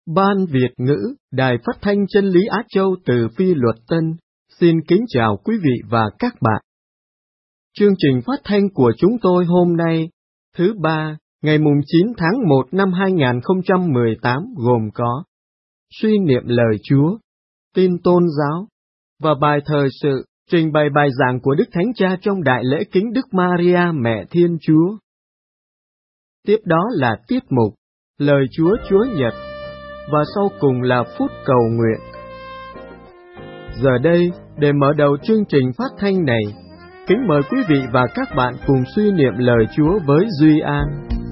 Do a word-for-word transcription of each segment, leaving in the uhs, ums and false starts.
Ban Việt ngữ, Đài Phát thanh Chân lý Á Châu từ Phi Luật Tân, xin kính chào quý vị và các bạn. Chương trình phát thanh của chúng tôi hôm nay, thứ ba, ngày mùng chín tháng một năm hai nghìn không trăm mười tám gồm có suy niệm lời Chúa, tin tôn giáo và bài thời sự, trình bày bài giảng của Đức Thánh Cha trong đại lễ kính Đức Maria Mẹ Thiên Chúa. Tiếp đó là tiết mục Lời Chúa Chúa Nhật, và sau cùng là phút cầu nguyện. Giờ đây, để mở đầu chương trình phát thanh này, kính mời quý vị và các bạn cùng suy niệm lời Chúa với Duy An.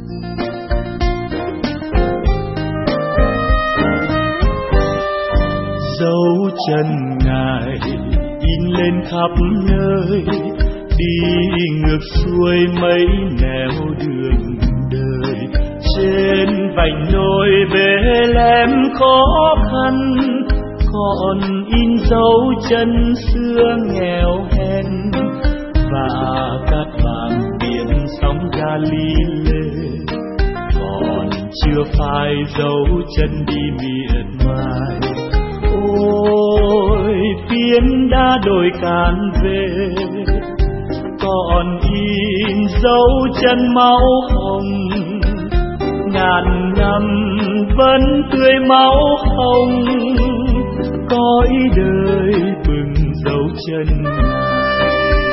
Dấu chân Ngài in lên khắp nơi, đi ngược xuôi mấy nẻo đường đời. Trên vành đồi Bethlehem khó khăn, còn in dấu chân xưa nghèo hèn, và cát vàng biển sóng Galile còn chưa phai dấu chân đi miệt mài. Ôi biển đã đổi cạn về, còn in dấu chân máu hồng, ngàn năm vẫn tươi máu hồng, cõi đời bừng dấu chân Ngài.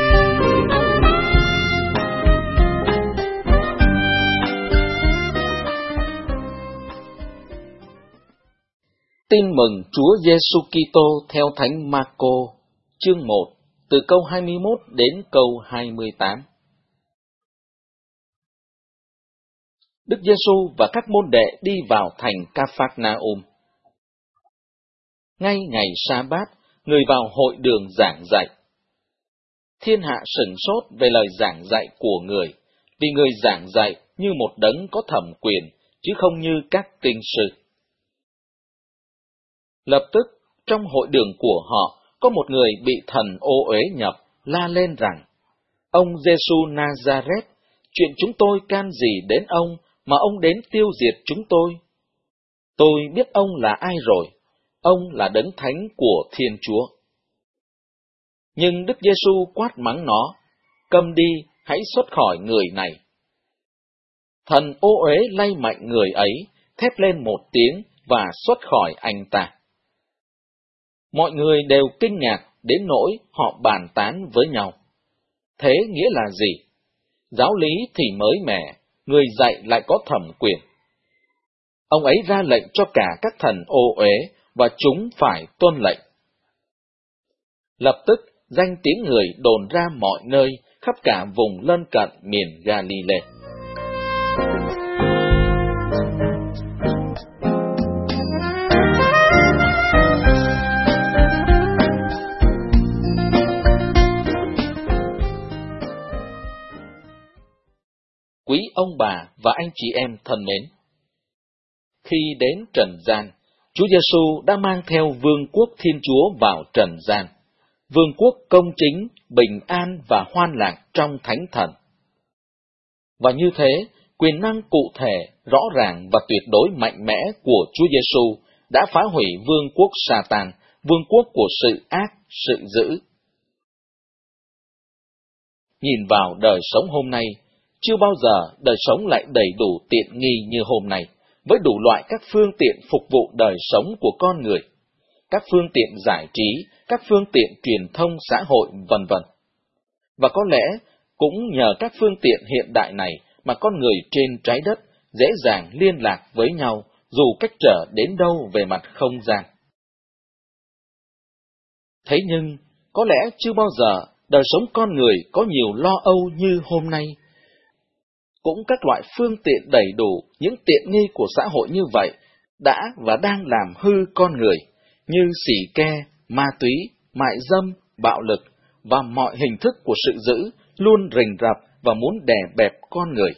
Tin mừng Chúa Giêsu Kitô theo Thánh Marco, chương một, từ câu hai mươi mốt đến câu hai mươi tám. Đức Giêsu và các môn đệ đi vào thành Ca-phác-na-um. Ngay ngày Sa-bát, người vào hội đường giảng dạy. Thiên hạ sửng sốt về lời giảng dạy của người, vì người giảng dạy như một đấng có thẩm quyền, chứ không như các kinh sư. Lập tức, trong hội đường của họ, có một người bị thần ô uế nhập, la lên rằng: Ông Giêsu Nazareth, chuyện chúng tôi can gì đến ông, mà ông đến tiêu diệt chúng tôi? Tôi biết ông là ai rồi, ông là đấng thánh của Thiên Chúa. Nhưng Đức Giêsu quát mắng nó: Câm đi, hãy xuất khỏi người này. Thần ô uế lay mạnh người ấy, thét lên một tiếng và xuất khỏi anh ta. Mọi người đều kinh ngạc đến nỗi họ bàn tán với nhau. Thế nghĩa là gì? Giáo lý thì mới mẻ, người dạy lại có thẩm quyền. Ông ấy ra lệnh cho cả các thần ô uế, và chúng phải tuân lệnh. Lập tức, danh tiếng người đồn ra mọi nơi, khắp cả vùng lân cận miền Galile. Quý ông bà và anh chị em thân mến, khi đến trần gian, Chúa Giêsu đã mang theo vương quốc Thiên Chúa vào trần gian, vương quốc công chính, bình an và hoan lạc trong thánh thần. Và như thế, quyền năng cụ thể, rõ ràng và tuyệt đối mạnh mẽ của Chúa Giêsu đã phá hủy vương quốc Sa-tan, vương quốc của sự ác, sự dữ. Nhìn vào đời sống hôm nay, chưa bao giờ đời sống lại đầy đủ tiện nghi như hôm nay, với đủ loại các phương tiện phục vụ đời sống của con người, các phương tiện giải trí, các phương tiện truyền thông xã hội, vân vân. Và có lẽ cũng nhờ các phương tiện hiện đại này mà con người trên trái đất dễ dàng liên lạc với nhau, dù cách trở đến đâu về mặt không gian. Thế nhưng, có lẽ chưa bao giờ đời sống con người có nhiều lo âu như hôm nay. Cũng các loại phương tiện đầy đủ, những tiện nghi của xã hội như vậy, đã và đang làm hư con người, như xì ke, ma túy, mại dâm, bạo lực, và mọi hình thức của sự dữ luôn rình rập và muốn đè bẹp con người.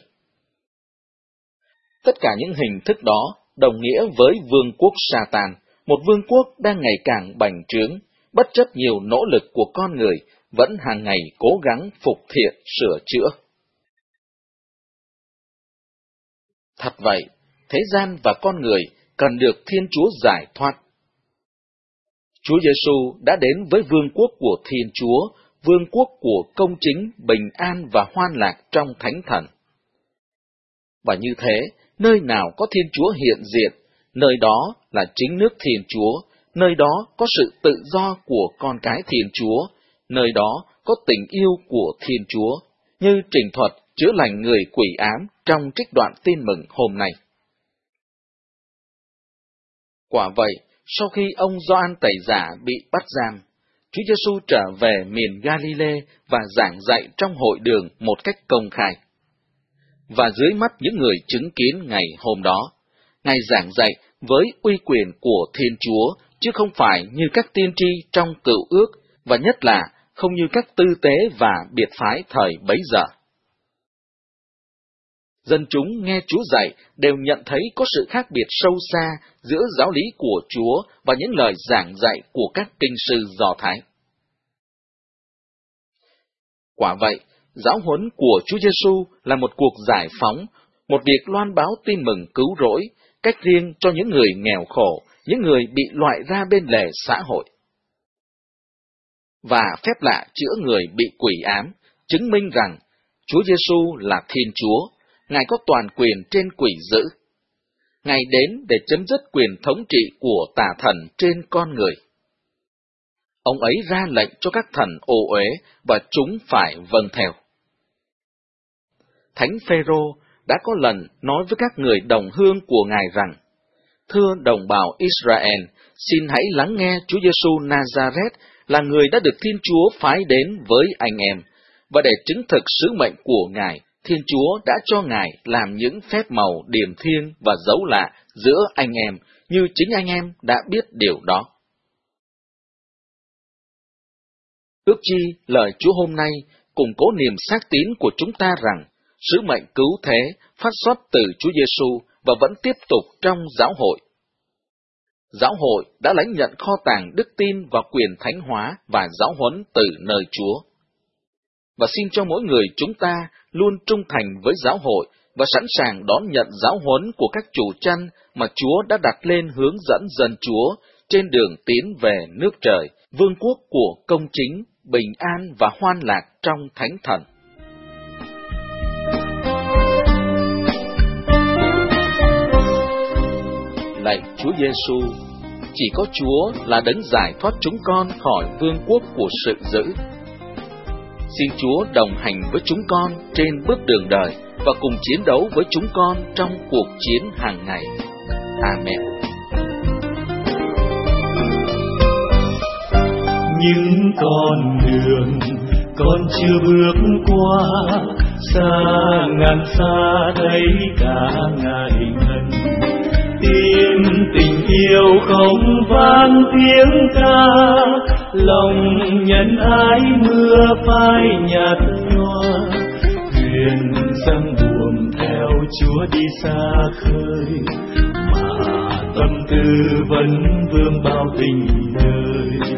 Tất cả những hình thức đó đồng nghĩa với vương quốc Sa-tan, một vương quốc đang ngày càng bành trướng, bất chấp nhiều nỗ lực của con người, vẫn hàng ngày cố gắng phục thiện sửa chữa. Thật vậy, thế gian và con người cần được Thiên Chúa giải thoát. Chúa Giêsu đã đến với vương quốc của Thiên Chúa, vương quốc của công chính, bình an và hoan lạc trong Thánh Thần. Và như thế, nơi nào có Thiên Chúa hiện diện, nơi đó là chính nước Thiên Chúa, nơi đó có sự tự do của con cái Thiên Chúa, nơi đó có tình yêu của Thiên Chúa, như trình thuật chữa lành người quỷ ám trong trích đoạn tin mừng hôm nay. Quả vậy, sau khi ông Gioan Tẩy Giả bị bắt giam, Chúa Giêsu trở về miền Galilee và giảng dạy trong hội đường một cách công khai. Và dưới mắt những người chứng kiến ngày hôm đó, Ngài giảng dạy với uy quyền của Thiên Chúa, chứ không phải như các tiên tri trong Cựu Ước, và nhất là không như các tư tế và biệt phái thời bấy giờ. Dân chúng nghe Chúa dạy đều nhận thấy có sự khác biệt sâu xa giữa giáo lý của Chúa và những lời giảng dạy của các kinh sư Do Thái. Quả vậy, giáo huấn của Chúa Giêsu là một cuộc giải phóng, một việc loan báo tin mừng cứu rỗi, cách riêng cho những người nghèo khổ, những người bị loại ra bên lề xã hội. Và phép lạ chữa người bị quỷ ám, chứng minh rằng Chúa Giêsu là Thiên Chúa, Ngài có toàn quyền trên quỷ dữ. Ngài đến để chấm dứt quyền thống trị của tà thần trên con người. Ông ấy ra lệnh cho các thần ô uế và chúng phải vâng theo. Thánh Phêrô đã có lần nói với các người đồng hương của Ngài rằng: Thưa đồng bào Israel, xin hãy lắng nghe Chúa Giêsu Nazareth là người đã được Thiên Chúa phái đến với anh em, và để chứng thực sứ mệnh của Ngài, Thiên Chúa đã cho Ngài làm những phép màu điềm thiêng và dấu lạ giữa anh em, như chính anh em đã biết điều đó. Ước chi lời Chúa hôm nay củng cố niềm xác tín của chúng ta rằng sứ mệnh cứu thế phát xuất từ Chúa Giêsu và vẫn tiếp tục trong giáo hội. Giáo hội đã lãnh nhận kho tàng đức tin và quyền thánh hóa và giáo huấn từ nơi Chúa. Và xin cho mỗi người chúng ta luôn trung thành với giáo hội và sẵn sàng đón nhận giáo huấn của các chủ chăn mà Chúa đã đặt lên hướng dẫn dân Chúa trên đường tiến về nước trời, vương quốc của công chính, bình an và hoan lạc trong Thánh Thần. Lạy Chúa Giêsu, chỉ có Chúa là đấng giải thoát chúng con khỏi vương quốc của sự dữ. Xin Chúa đồng hành với chúng con trên bước đường đời và cùng chiến đấu với chúng con trong cuộc chiến hàng ngày. Amen. Những con đường con chưa bước qua, xa ngàn xa thấy cả ngài ngân. Tim tình yêu không vang tiếng ca, lòng nhân ái mưa phai nhạt nhòa. Thuyền sang buồm theo Chúa đi xa khơi, mà tâm tư vẫn vương bao tình đời.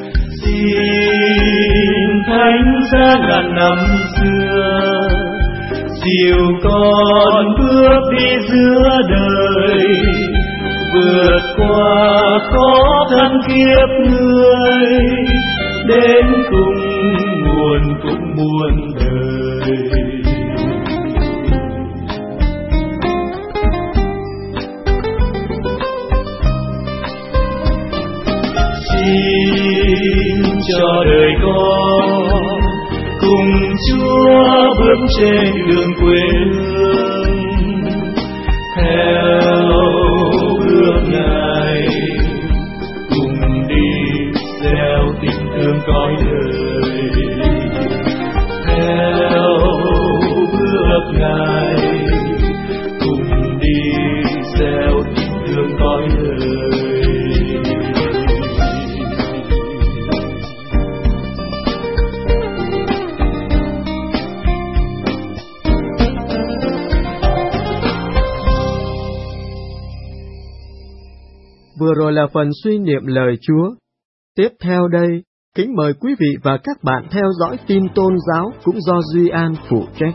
Xin thánh giá ngàn năm xưa, dìu con bước đi giữa đời, vượt qua khó khăn kiếp người, đến cùng nguồn phúc muôn đời. Xin cho đời con cùng Chúa bước trên đường quê hương, theo ước Ngài cùng đi gieo tình thương cõi đời. Theo ước Ngài cùng đi gieo tình thương cõi đời. Vừa rồi là phần suy niệm lời Chúa. Tiếp theo đây, kính mời quý vị và các bạn theo dõi tin tôn giáo cũng do Duy An phụ trách.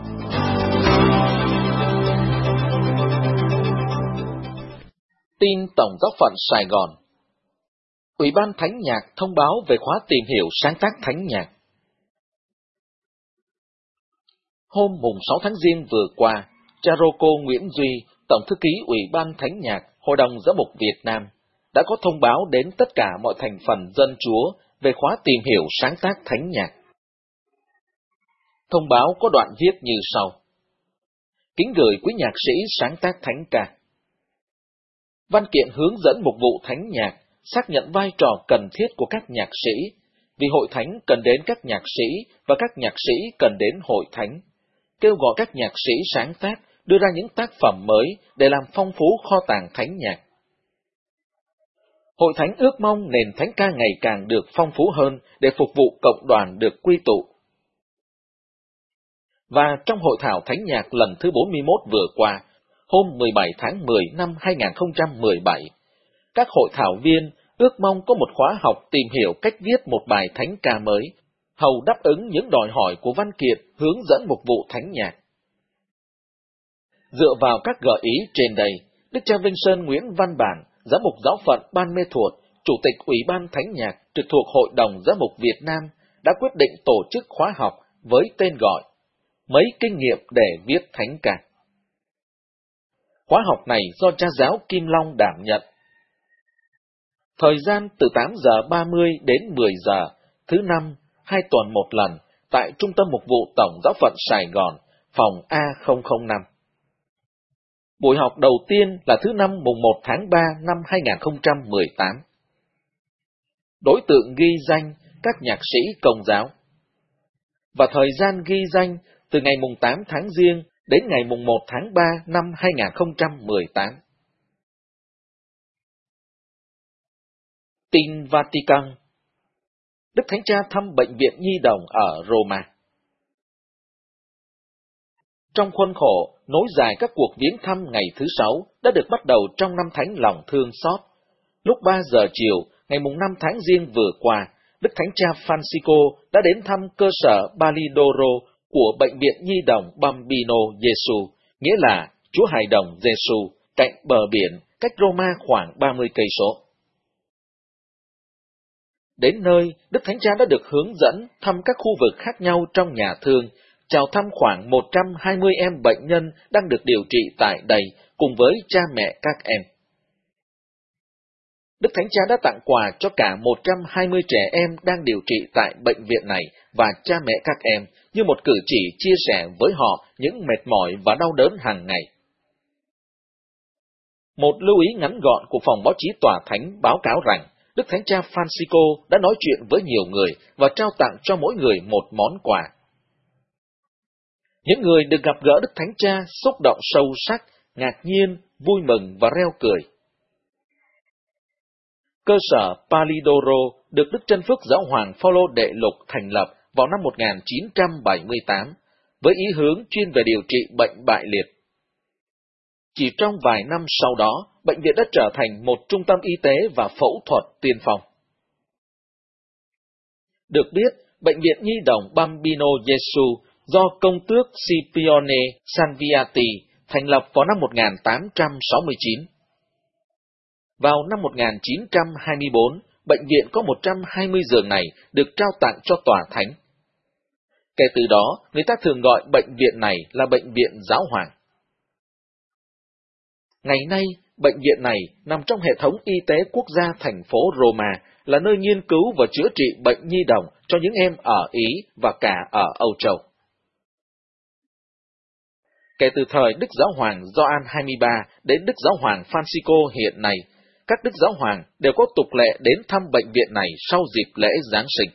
Tin Tổng giáo phận Sài Gòn. Ủy ban Thánh nhạc thông báo về khóa tìm hiểu sáng tác thánh nhạc. Hôm mùng sáu tháng Giêng vừa qua, cha Rô Cô Nguyễn Duy, Tổng thư ký Ủy ban Thánh nhạc Hội đồng Giám mục Việt Nam, đã có thông báo đến tất cả mọi thành phần dân Chúa về khóa tìm hiểu sáng tác thánh nhạc. Thông báo có đoạn viết như sau: Kính gửi quý nhạc sĩ sáng tác thánh ca. Văn kiện hướng dẫn mục vụ thánh nhạc, xác nhận vai trò cần thiết của các nhạc sĩ, vì hội thánh cần đến các nhạc sĩ và các nhạc sĩ cần đến hội thánh. Kêu gọi các nhạc sĩ sáng tác, đưa ra những tác phẩm mới để làm phong phú kho tàng thánh nhạc. Hội thánh ước mong nền thánh ca ngày càng được phong phú hơn để phục vụ cộng đoàn được quy tụ. Và trong hội thảo thánh nhạc lần thứ bốn mươi mốt vừa qua, hôm mười bảy tháng mười năm hai nghìn không trăm mười bảy, các hội thảo viên ước mong có một khóa học tìm hiểu cách viết một bài thánh ca mới, hầu đáp ứng những đòi hỏi của văn kiện hướng dẫn mục vụ thánh nhạc. Dựa vào các gợi ý trên đây, Đức cha Vinh Sơn Nguyễn Văn Bản, Giám mục Giáo phận Ban Mê Thuột, Chủ tịch Ủy ban Thánh nhạc trực thuộc Hội đồng Giám mục Việt Nam đã quyết định tổ chức khóa học với tên gọi Mấy kinh nghiệm để viết thánh ca. Khóa học này do cha giáo Kim Long đảm nhận. Thời gian từ tám giờ ba mươi đến mười giờ, thứ năm, hai tuần một lần, tại Trung tâm Mục vụ Tổng giáo phận Sài Gòn, phòng A không không năm. Buổi học đầu tiên là thứ năm mùng một tháng ba năm hai nghìn không trăm mười tám. Đối tượng ghi danh các nhạc sĩ Công giáo. Và thời gian ghi danh từ ngày mùng tám tháng Giêng đến ngày mùng một tháng ba năm hai nghìn không trăm mười tám. Tin Vatican. Đức Thánh Cha thăm Bệnh viện Nhi đồng ở Roma. Trong khuôn khổ, nối dài các cuộc viếng thăm ngày thứ sáu đã được bắt đầu trong năm thánh lòng thương xót. Lúc ba giờ chiều, ngày mùng năm tháng Giêng vừa qua, Đức Thánh Cha Francisco đã đến thăm cơ sở Palidoro của Bệnh viện Nhi đồng Bambino Gesù, nghĩa là Chúa Hài đồng Gesù, cạnh bờ biển, cách Roma khoảng ba mươi cây số. Đến nơi, Đức Thánh Cha đã được hướng dẫn thăm các khu vực khác nhau trong nhà thương, chào thăm khoảng một trăm hai mươi em bệnh nhân đang được điều trị tại đây, cùng với cha mẹ các em. Đức Thánh Cha đã tặng quà cho cả một trăm hai mươi trẻ em đang điều trị tại bệnh viện này và cha mẹ các em, như một cử chỉ chia sẻ với họ những mệt mỏi và đau đớn hàng ngày. Một lưu ý ngắn gọn của phòng báo chí Tòa Thánh báo cáo rằng, Đức Thánh Cha Francisco đã nói chuyện với nhiều người và trao tặng cho mỗi người một món quà. Những người được gặp gỡ Đức Thánh Cha xúc động sâu sắc, ngạc nhiên, vui mừng và reo cười. Cơ sở Palidoro được Đức Chân Phước Giáo hoàng Phaolô Đệ Lục thành lập vào năm một nghìn chín trăm bảy mươi tám, với ý hướng chuyên về điều trị bệnh bại liệt. Chỉ trong vài năm sau đó, bệnh viện đã trở thành một trung tâm y tế và phẫu thuật tiên phong. Được biết, Bệnh viện Nhi đồng Bambino Gesù do công tước Scipione Salviati thành lập vào năm một nghìn tám trăm sáu mươi chín. Vào năm một nghìn chín trăm hai mươi bốn, bệnh viện có một trăm hai mươi giường này được trao tặng cho Tòa Thánh. Kể từ đó, người ta thường gọi bệnh viện này là Bệnh viện Giáo hoàng. Ngày nay, bệnh viện này nằm trong hệ thống y tế quốc gia thành phố Roma, là nơi nghiên cứu và chữa trị bệnh nhi đồng cho những em ở Ý và cả ở Âu Châu. Kể từ thời Đức Giáo hoàng Gioan hai mươi ba đến Đức Giáo hoàng Francisco hiện nay, các Đức Giáo hoàng đều có tục lệ đến thăm bệnh viện này sau dịp lễ Giáng sinh.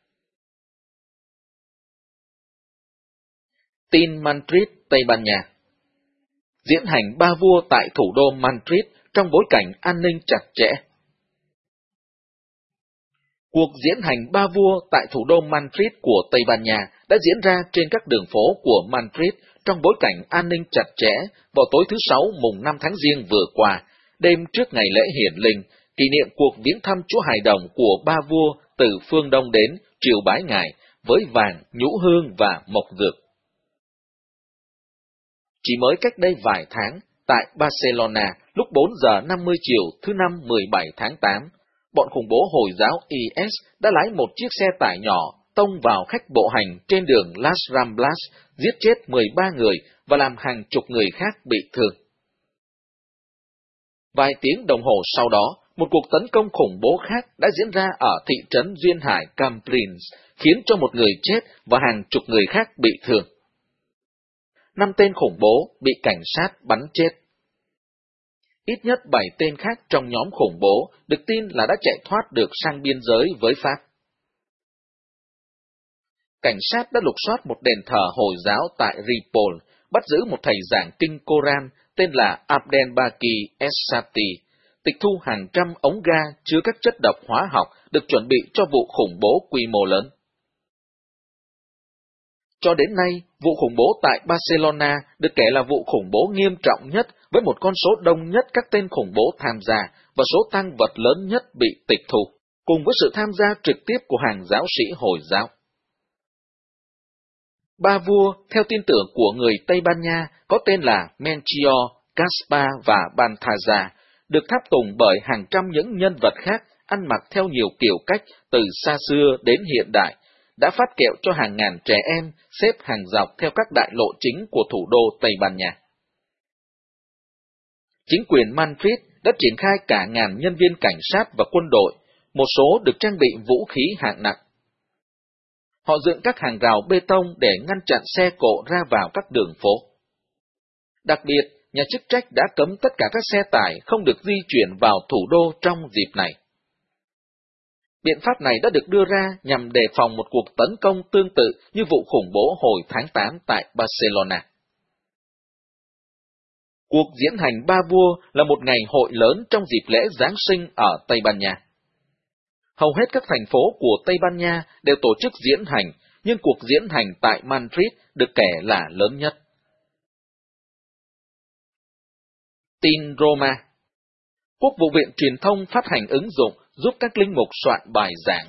Tin Madrid, Tây Ban Nha. Diễn hành ba vua tại thủ đô Madrid trong bối cảnh an ninh chặt chẽ. Cuộc diễn hành ba vua tại thủ đô Madrid của Tây Ban Nha đã diễn ra trên các đường phố của Madrid trong bối cảnh an ninh chặt chẽ vào tối thứ Sáu mùng năm tháng Giêng vừa qua, đêm trước ngày lễ hiển linh, kỷ niệm cuộc viếng thăm Chúa Hài đồng của ba vua từ phương Đông đến triều bái Ngài với vàng, nhũ hương và mộc dược. Chỉ mới cách đây vài tháng, tại Barcelona, lúc bốn giờ năm mươi chiều thứ năm mười bảy tháng tám, bọn khủng bố Hồi giáo i ét đã lái một chiếc xe tải nhỏ tông vào khách bộ hành trên đường Las Ramblas, giết chết mười ba người và làm hàng chục người khác bị thương. Vài tiếng đồng hồ sau đó, một cuộc tấn công khủng bố khác đã diễn ra ở thị trấn duyên hải Cambrils, khiến cho một người chết và hàng chục người khác bị thương. Năm tên khủng bố bị cảnh sát bắn chết. Ít nhất bảy tên khác trong nhóm khủng bố được tin là đã chạy thoát được sang biên giới với Pháp. Cảnh sát đã lục soát một đền thờ Hồi giáo tại Ripoll, bắt giữ một thầy giảng kinh Koran tên là Abdelbaki Es-Sati, tịch thu hàng trăm ống ga chứa các chất độc hóa học được chuẩn bị cho vụ khủng bố quy mô lớn. Cho đến nay, vụ khủng bố tại Barcelona được kể là vụ khủng bố nghiêm trọng nhất với một con số đông nhất các tên khủng bố tham gia và số tang vật lớn nhất bị tịch thu, cùng với sự tham gia trực tiếp của hàng giáo sĩ Hồi giáo. Ba vua, theo tin tưởng của người Tây Ban Nha, có tên là Melchior, Gaspar và Balthazar, được tháp tùng bởi hàng trăm những nhân vật khác ăn mặc theo nhiều kiểu cách từ xa xưa đến hiện đại, đã phát kẹo cho hàng ngàn trẻ em xếp hàng dọc theo các đại lộ chính của thủ đô Tây Ban Nha. Chính quyền Madrid đã triển khai cả ngàn nhân viên cảnh sát và quân đội, một số được trang bị vũ khí hạng nặng. Họ dựng các hàng rào bê tông để ngăn chặn xe cộ ra vào các đường phố. Đặc biệt, nhà chức trách đã cấm tất cả các xe tải không được di chuyển vào thủ đô trong dịp này. Biện pháp này đã được đưa ra nhằm đề phòng một cuộc tấn công tương tự như vụ khủng bố hồi tháng tám tại Barcelona. Cuộc diễn hành Ba Vua là một ngày hội lớn trong dịp lễ Giáng sinh ở Tây Ban Nha. Hầu hết các thành phố của Tây Ban Nha đều tổ chức diễn hành, nhưng cuộc diễn hành tại Madrid được kể là lớn nhất. Tin Roma. Quốc vụ viện truyền thông phát hành ứng dụng giúp các linh mục soạn bài giảng.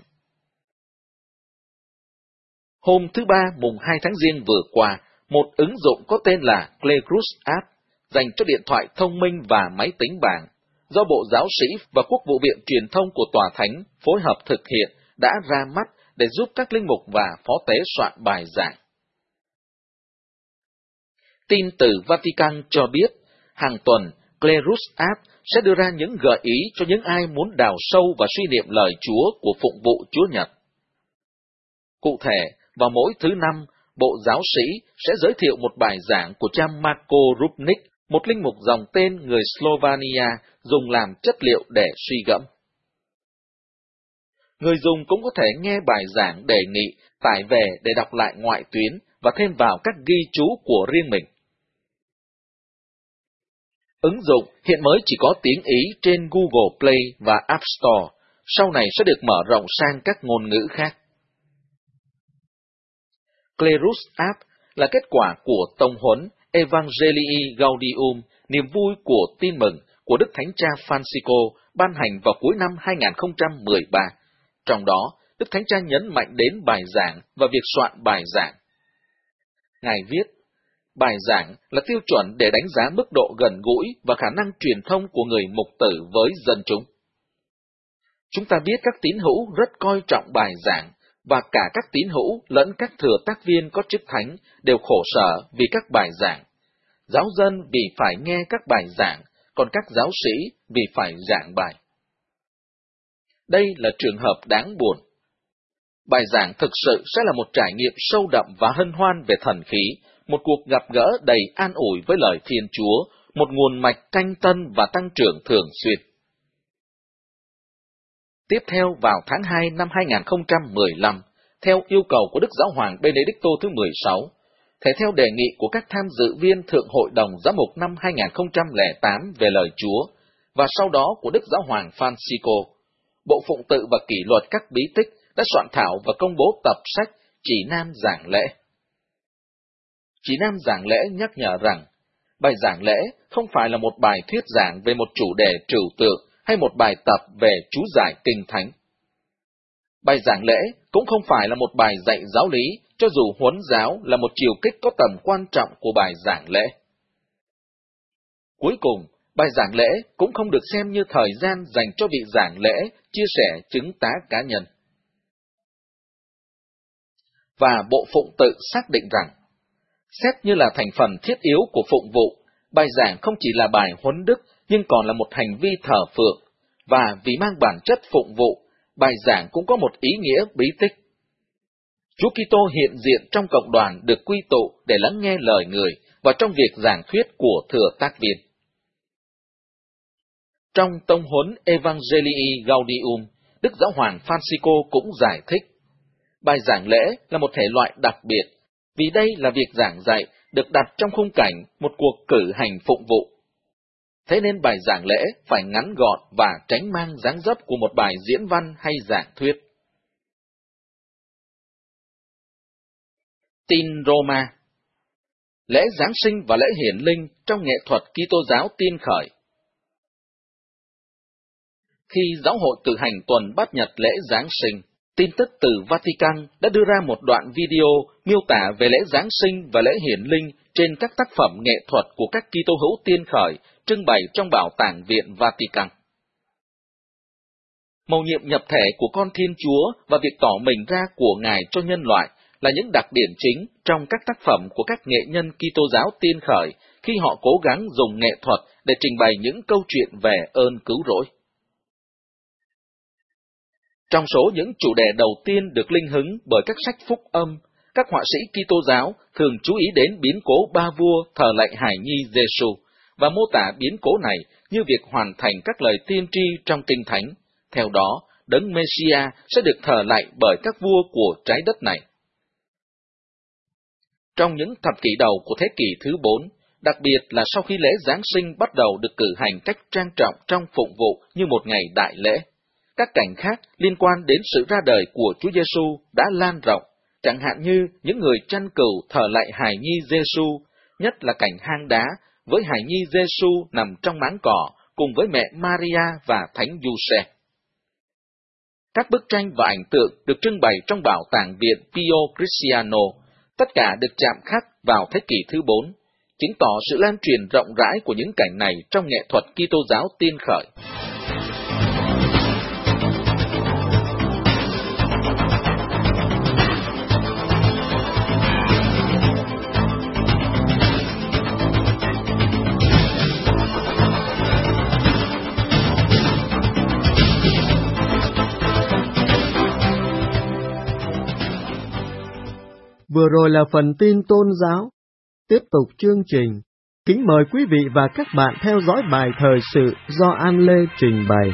Hôm thứ Ba mùng hai tháng Giêng vừa qua, một ứng dụng có tên là Clerus App, dành cho điện thoại thông minh và máy tính bảng, do Bộ Giáo sĩ và Quốc vụ viện truyền thông của Tòa Thánh phối hợp thực hiện, đã ra mắt để giúp các linh mục và phó tế soạn bài giảng. Tin từ Vatican cho biết, hàng tuần, Clerus App sẽ đưa ra những gợi ý cho những ai muốn đào sâu và suy niệm lời Chúa của phụng vụ Chúa Nhật. Cụ thể, vào mỗi thứ năm, Bộ Giáo sĩ sẽ giới thiệu một bài giảng của cha Marko Rupnik, một linh mục dòng tên người Slovenia dùng làm chất liệu để suy gẫm. Người dùng cũng có thể nghe bài giảng đề nghị, tải về để đọc lại ngoại tuyến và thêm vào các ghi chú của riêng mình. Ứng dụng hiện mới chỉ có tiếng Ý trên Google Play và App Store, sau này sẽ được mở rộng sang các ngôn ngữ khác. Clerus App là kết quả của tông huấn Evangelii Gaudium, niềm vui của tin mừng của Đức Thánh Cha Francisco ban hành vào cuối năm hai nghìn không trăm mười ba. Trong đó, Đức Thánh Cha nhấn mạnh đến bài giảng và việc soạn bài giảng. Ngài viết, bài giảng là tiêu chuẩn để đánh giá mức độ gần gũi và khả năng truyền thông của người mục tử với dân chúng. Chúng ta biết các tín hữu rất coi trọng bài giảng, và cả các tín hữu lẫn các thừa tác viên có chức thánh đều khổ sở vì các bài giảng. Giáo dân vì phải nghe các bài giảng, còn các giáo sĩ vì phải giảng bài. Đây là trường hợp đáng buồn. Bài giảng thực sự sẽ là một trải nghiệm sâu đậm và hân hoan về thần khí, một cuộc gặp gỡ đầy an ủi với lời Thiên Chúa, một nguồn mạch canh tân và tăng trưởng thường xuyên. Tiếp theo vào tháng hai năm hai nghìn không trăm mười lăm, theo yêu cầu của Đức Giáo hoàng Benedicto thứ mười sáu, thể theo đề nghị của các tham dự viên Thượng hội đồng Giám mục năm hai nghìn không trăm lẻ tám về lời Chúa, và sau đó của Đức Giáo hoàng Francisco, Bộ Phụng tự và Kỷ luật các bí tích đã soạn thảo và công bố tập sách Chỉ nam giảng lễ. Chỉ nam giảng lễ nhắc nhở rằng, bài giảng lễ không phải là một bài thuyết giảng về một chủ đề trừu tượng hay một bài tập về chú giải kinh thánh. Bài giảng lễ cũng không phải là một bài dạy giáo lý, cho dù huấn giáo là một chiều kích có tầm quan trọng của bài giảng lễ. Cuối cùng, Bài giảng lễ cũng không được xem như thời gian dành cho vị giảng lễ chia sẻ chứng tá cá nhân. Và bộ phụng tự xác định rằng, xét như là thành phần thiết yếu của phụng vụ, bài giảng không chỉ là bài huấn đức nhưng còn là một hành vi thờ phượng, và vì mang bản chất phụng vụ, bài giảng cũng có một ý nghĩa bí tích. Chúa Kitô hiện diện trong cộng đoàn được quy tụ để lắng nghe lời người và trong việc giảng thuyết của thừa tác viên. Trong tông huấn Evangelii Gaudium, Đức Giáo hoàng Francisco cũng giải thích, bài giảng lễ là một thể loại đặc biệt, vì đây là việc giảng dạy được đặt trong khung cảnh một cuộc cử hành phụng vụ. Thế nên bài giảng lễ phải ngắn gọn và tránh mang dáng dấp của một bài diễn văn hay giảng thuyết. Tin Roma. Lễ Giáng sinh và lễ hiển linh trong nghệ thuật Kitô giáo tiên khởi. Khi giáo hội cử hành tuần bát nhật lễ Giáng sinh, tin tức từ Vatican đã đưa ra một đoạn video miêu tả về lễ Giáng sinh và lễ hiển linh trên các tác phẩm nghệ thuật của các Kitô hữu tiên khởi trưng bày trong Bảo tàng Viện Vatican. Mầu nhiệm nhập thể của con Thiên Chúa và việc tỏ mình ra của Ngài cho nhân loại là những đặc điểm chính trong các tác phẩm của các nghệ nhân Kitô giáo tiên khởi khi họ cố gắng dùng nghệ thuật để trình bày những câu chuyện về ơn cứu rỗi. Trong số những chủ đề đầu tiên được linh hứng bởi các sách phúc âm, các họa sĩ Kitô giáo thường chú ý đến biến cố ba vua thờ lạy hài nhi Giêsu và mô tả biến cố này như việc hoàn thành các lời tiên tri trong Kinh Thánh. Theo đó, Đấng Mêsia sẽ được thờ lạy bởi các vua của trái đất này. Trong những thập kỷ đầu của thế kỷ thứ bốn, đặc biệt là sau khi lễ Giáng sinh bắt đầu được cử hành cách trang trọng trong phụng vụ như một ngày đại lễ, các cảnh khác liên quan đến sự ra đời của Chúa Giêsu đã lan rộng, chẳng hạn như những người chăn cừu thờ lạy hài nhi Giêsu, nhất là cảnh hang đá với hài nhi Giêsu nằm trong máng cỏ cùng với mẹ Maria và Thánh Giuse. Các bức tranh và ảnh tượng được trưng bày trong Bảo tàng Viện Pio Cristiano, tất cả được chạm khắc vào thế kỷ thứ bốn, chứng tỏ sự lan truyền rộng rãi của những cảnh này trong nghệ thuật Kitô giáo tiên khởi. Vừa rồi là phần tin tôn giáo. Tiếp tục chương trình, kính mời quý vị và các bạn theo dõi bài thời sự do An Lê trình bày.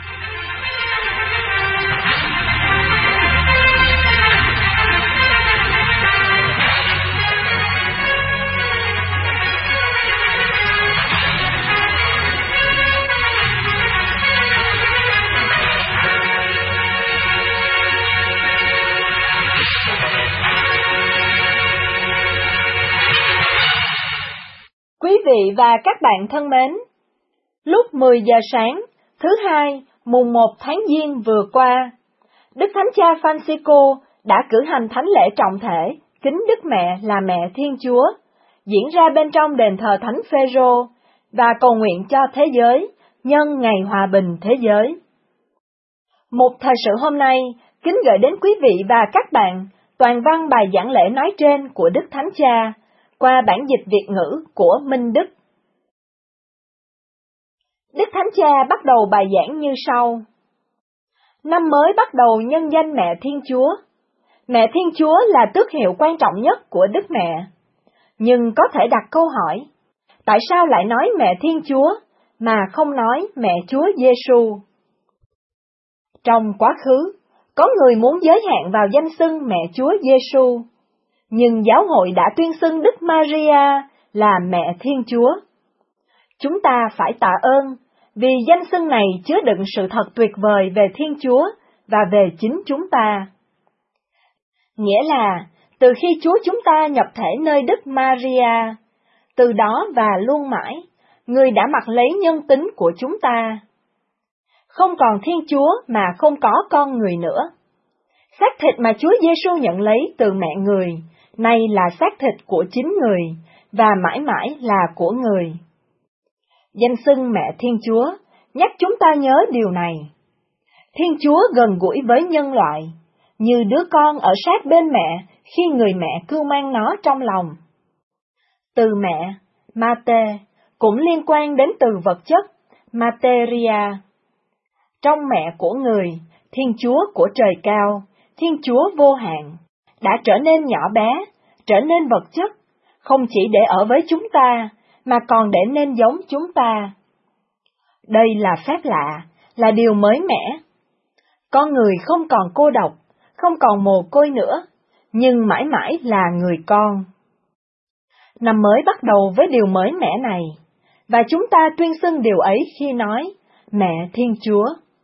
Quý vị và các bạn thân mến, lúc mười giờ sáng, thứ hai, mùng một tháng Giêng vừa qua, Đức Thánh Cha Francisco đã cử hành thánh lễ trọng thể kính Đức Mẹ là Mẹ Thiên Chúa, diễn ra bên trong đền thờ Thánh Phêrô và cầu nguyện cho thế giới nhân Ngày Hòa bình Thế giới. Một thời sự hôm nay, kính gửi đến quý vị và các bạn toàn văn bài giảng lễ nói trên của Đức Thánh Cha, qua bản dịch Việt ngữ của Minh Đức. Đức Thánh Cha bắt đầu bài giảng như sau. Năm mới bắt đầu nhân danh Mẹ Thiên Chúa. Mẹ Thiên Chúa là tước hiệu quan trọng nhất của Đức Mẹ. Nhưng có thể đặt câu hỏi, tại sao lại nói Mẹ Thiên Chúa, mà không nói Mẹ Chúa Giêsu? Trong quá khứ, có người muốn giới hạn vào danh xưng Mẹ Chúa Giêsu, nhưng giáo hội đã tuyên xưng Đức Maria là Mẹ Thiên Chúa. Chúng ta phải tạ ơn, vì danh xưng này chứa đựng sự thật tuyệt vời về Thiên Chúa và về chính chúng ta. Nghĩa là, từ khi Chúa chúng ta nhập thể nơi Đức Maria, từ đó và luôn mãi, Người đã mặc lấy nhân tính của chúng ta. Không còn Thiên Chúa mà không có con người nữa. Xác thịt mà Chúa Giêsu nhận lấy từ mẹ Người, nay là xác thịt của chính Người, và mãi mãi là của Người. Danh xưng Mẹ Thiên Chúa nhắc chúng ta nhớ điều này. Thiên Chúa gần gũi với nhân loại, như đứa con ở sát bên mẹ khi người mẹ cưu mang nó trong lòng. Từ mẹ, Mate, cũng liên quan đến từ vật chất, Materia. Trong mẹ của người, Thiên Chúa của trời cao, Thiên Chúa vô hạn, đã trở nên nhỏ bé, trở nên vật chất, không chỉ để ở với chúng ta, mà còn để nên giống chúng ta. Đây là phép lạ, là điều mới mẻ. Con người không còn cô độc, không còn mồ côi nữa, nhưng mãi mãi là người con. Năm mới bắt đầu với điều mới mẻ này, và chúng ta tuyên xưng điều ấy khi nói, Mẹ Thiên Chúa.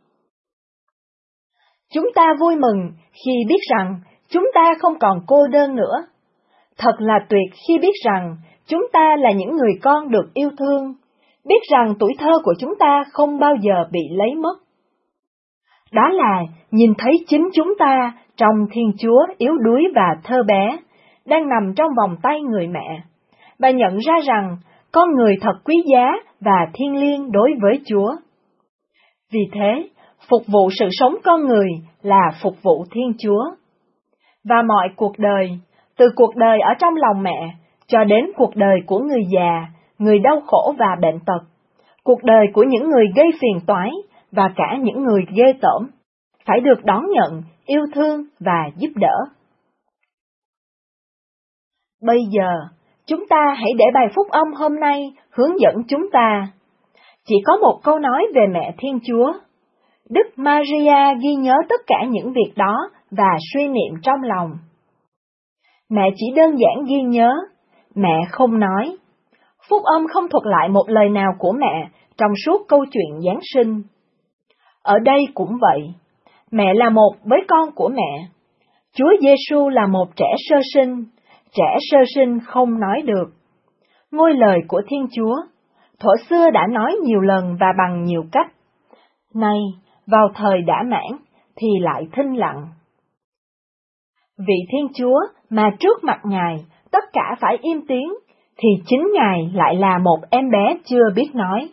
Chúng ta vui mừng khi biết rằng chúng ta không còn cô đơn nữa. Thật là tuyệt khi biết rằng chúng ta là những người con được yêu thương, biết rằng tuổi thơ của chúng ta không bao giờ bị lấy mất. Đó là nhìn thấy chính chúng ta trong Thiên Chúa yếu đuối và thơ bé, đang nằm trong vòng tay người mẹ, và nhận ra rằng con người thật quý giá và thiêng liêng đối với Chúa. Vì thế, phục vụ sự sống con người là phục vụ Thiên Chúa. Và mọi cuộc đời, từ cuộc đời ở trong lòng mẹ, cho đến cuộc đời của người già, người đau khổ và bệnh tật, cuộc đời của những người gây phiền toái và cả những người ghê tởm, phải được đón nhận, yêu thương và giúp đỡ. Bây giờ, chúng ta hãy để bài phúc âm hôm nay hướng dẫn chúng ta. Chỉ có một câu nói về Mẹ Thiên Chúa. Đức Maria ghi nhớ tất cả những việc đó và suy niệm trong lòng. Mẹ chỉ đơn giản ghi nhớ, mẹ không nói. Phúc âm không thuật lại một lời nào của mẹ trong suốt câu chuyện Giáng sinh. Ở đây cũng vậy, mẹ là một với con của mẹ. Chúa Giêsu là một trẻ sơ sinh, trẻ sơ sinh không nói được. Ngôi lời của Thiên Chúa, thuở xưa đã nói nhiều lần và bằng nhiều cách. Nay, vào thời đã mãn, thì lại thinh lặng. Vị Thiên Chúa mà trước mặt Ngài tất cả phải im tiếng, thì chính Ngài lại là một em bé chưa biết nói.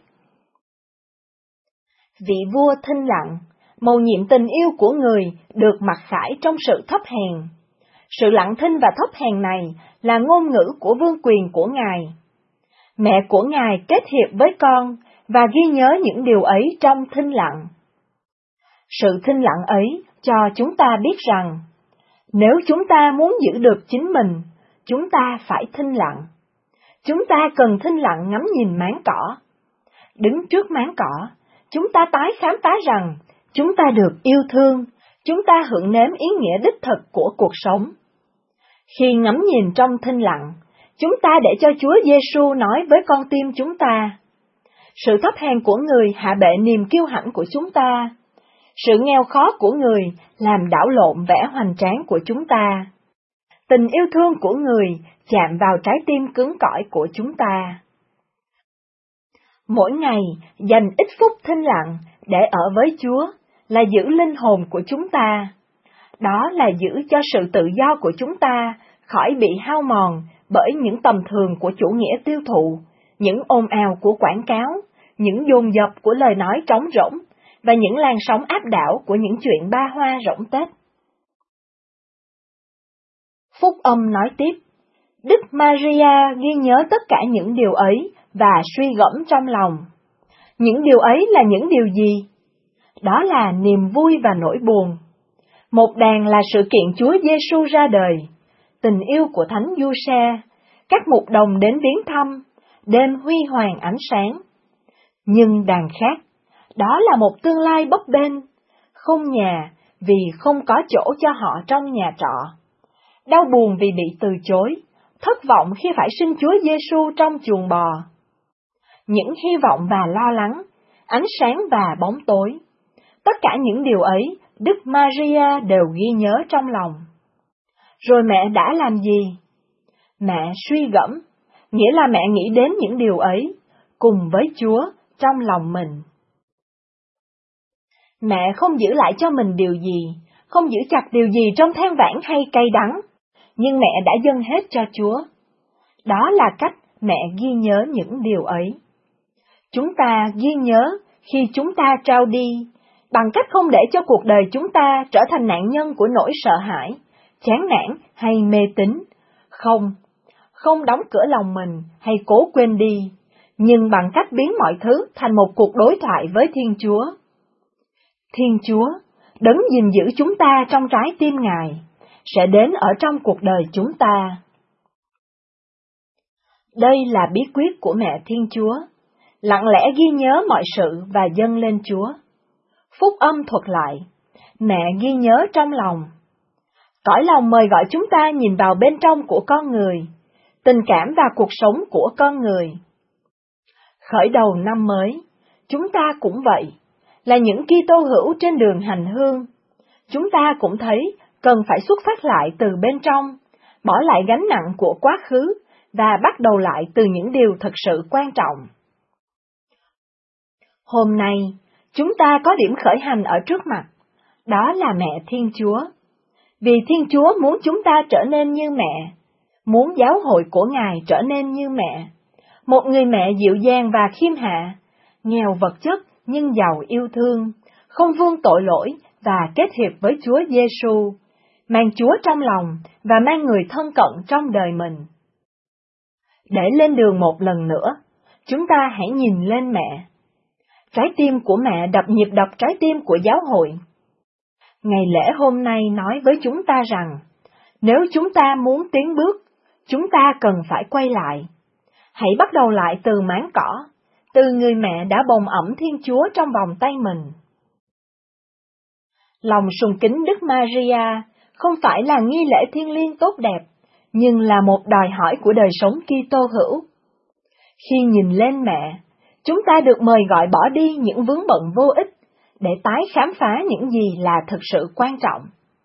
Vị vua thinh lặng, mầu nhiệm tình yêu của người được mặc khải trong sự thấp hèn. Sự lặng thinh và thấp hèn này là ngôn ngữ của vương quyền của Ngài. Mẹ của Ngài kết hiệp với con và ghi nhớ những điều ấy trong thinh lặng. Sự thinh lặng ấy cho chúng ta biết rằng, nếu chúng ta muốn giữ được chính mình, chúng ta phải thinh lặng. Chúng ta cần thinh lặng ngắm nhìn máng cỏ. Đứng trước máng cỏ, chúng ta tái khám phá rằng chúng ta được yêu thương, chúng ta hưởng nếm ý nghĩa đích thực của cuộc sống. Khi ngắm nhìn trong thinh lặng, chúng ta để cho Chúa Giêsu nói với con tim chúng ta. Sự thấp hèn của người hạ bệ niềm kiêu hãnh của chúng ta. Sự nghèo khó của người làm đảo lộn vẻ hoành tráng của chúng ta. Tình yêu thương của người chạm vào trái tim cứng cỏi của chúng ta. Mỗi ngày dành ít phút thinh lặng để ở với Chúa là giữ linh hồn của chúng ta. Đó là giữ cho sự tự do của chúng ta khỏi bị hao mòn bởi những tầm thường của chủ nghĩa tiêu thụ, những ồn ào của quảng cáo, những dồn dập của lời nói trống rỗng và những làn sóng áp đảo của những chuyện ba hoa rỗng Tết. Phúc âm nói tiếp, Đức Maria ghi nhớ tất cả những điều ấy và suy gẫm trong lòng. Những điều ấy là những điều gì? Đó là niềm vui và nỗi buồn. Một đàn là sự kiện Chúa Giêsu ra đời, tình yêu của Thánh Giuse, các mục đồng đến viếng thăm, đêm huy hoàng ánh sáng. Nhưng đàn khác, đó là một tương lai bấp bênh, không nhà vì không có chỗ cho họ trong nhà trọ, đau buồn vì bị từ chối, thất vọng khi phải sinh Chúa Giêsu trong chuồng bò. Những hy vọng và lo lắng, ánh sáng và bóng tối, tất cả những điều ấy Đức Maria đều ghi nhớ trong lòng. Rồi mẹ đã làm gì? Mẹ suy gẫm, nghĩa là mẹ nghĩ đến những điều ấy, cùng với Chúa trong lòng mình. Mẹ không giữ lại cho mình điều gì, không giữ chặt điều gì trong than vãn hay cay đắng, nhưng mẹ đã dâng hết cho Chúa. Đó là cách mẹ ghi nhớ những điều ấy. Chúng ta ghi nhớ khi chúng ta trao đi, bằng cách không để cho cuộc đời chúng ta trở thành nạn nhân của nỗi sợ hãi, chán nản hay mê tín. Không, không đóng cửa lòng mình hay cố quên đi, nhưng bằng cách biến mọi thứ thành một cuộc đối thoại với Thiên Chúa. Thiên Chúa, đấng gìn giữ chúng ta trong trái tim Ngài, sẽ đến ở trong cuộc đời chúng ta. Đây là bí quyết của mẹ Thiên Chúa, lặng lẽ ghi nhớ mọi sự và dâng lên Chúa. Phúc âm thuật lại, mẹ ghi nhớ trong lòng. Cõi lòng mời gọi chúng ta nhìn vào bên trong của con người, tình cảm và cuộc sống của con người. Khởi đầu năm mới, chúng ta cũng vậy, là những Kitô hữu trên đường hành hương. Chúng ta cũng thấy cần phải xuất phát lại từ bên trong, bỏ lại gánh nặng của quá khứ và bắt đầu lại từ những điều thực sự quan trọng. Hôm nay, chúng ta có điểm khởi hành ở trước mặt, đó là mẹ Thiên Chúa. Vì Thiên Chúa muốn chúng ta trở nên như mẹ, muốn giáo hội của Ngài trở nên như mẹ, một người mẹ dịu dàng và khiêm hạ, nghèo vật chất nhưng giàu yêu thương, không vương tội lỗi và kết hiệp với Chúa Giêsu, mang Chúa trong lòng và mang người thân cận trong đời mình. Để lên đường một lần nữa, chúng ta hãy nhìn lên mẹ. Trái tim của mẹ đập nhịp đập trái tim của giáo hội. Ngày lễ hôm nay nói với chúng ta rằng, nếu chúng ta muốn tiến bước, chúng ta cần phải quay lại. Hãy bắt đầu lại từ máng cỏ, từ người mẹ đã bồng ẵm Thiên Chúa trong vòng tay mình. Lòng sùng kính Đức Maria không phải là nghi lễ thiêng liêng tốt đẹp, nhưng là một đòi hỏi của đời sống Kitô hữu. Khi nhìn lên mẹ, chúng ta được mời gọi bỏ đi những vướng bận vô ích, để tái khám phá những gì là thực sự quan trọng.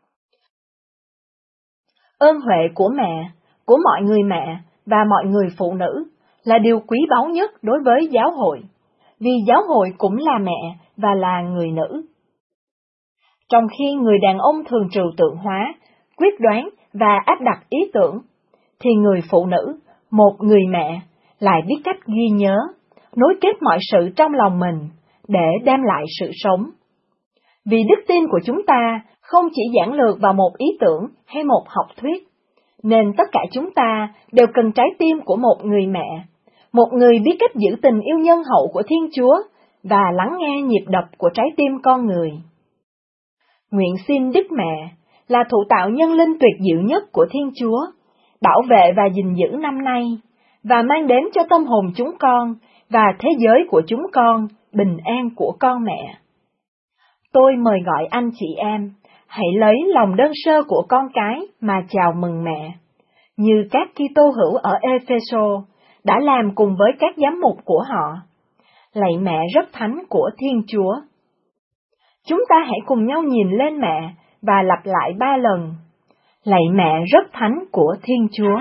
Ơn huệ của mẹ, của mọi người mẹ và mọi người phụ nữ là điều quý báu nhất đối với giáo hội, vì giáo hội cũng là mẹ và là người nữ. Trong khi người đàn ông thường trừu tượng hóa, quyết đoán và áp đặt ý tưởng, thì người phụ nữ, một người mẹ, lại biết cách ghi nhớ, nối kết mọi sự trong lòng mình, để đem lại sự sống. Vì đức tin của chúng ta không chỉ giản lược vào một ý tưởng hay một học thuyết, nên tất cả chúng ta đều cần trái tim của một người mẹ, một người biết cách giữ tình yêu nhân hậu của Thiên Chúa và lắng nghe nhịp đập của trái tim con người. Nguyện xin Đức Mẹ là thụ tạo nhân linh tuyệt diệu nhất của Thiên Chúa, bảo vệ và gìn giữ năm nay, và mang đến cho tâm hồn chúng con và thế giới của chúng con bình an của con mẹ. Tôi mời gọi anh chị em, hãy lấy lòng đơn sơ của con cái mà chào mừng mẹ, như các Kitô hữu ở Epheso đã làm cùng với các giám mục của họ. Lạy mẹ rất thánh của Thiên Chúa. Chúng ta hãy cùng nhau nhìn lên mẹ và lặp lại ba lần. Lạy mẹ rất thánh của Thiên Chúa.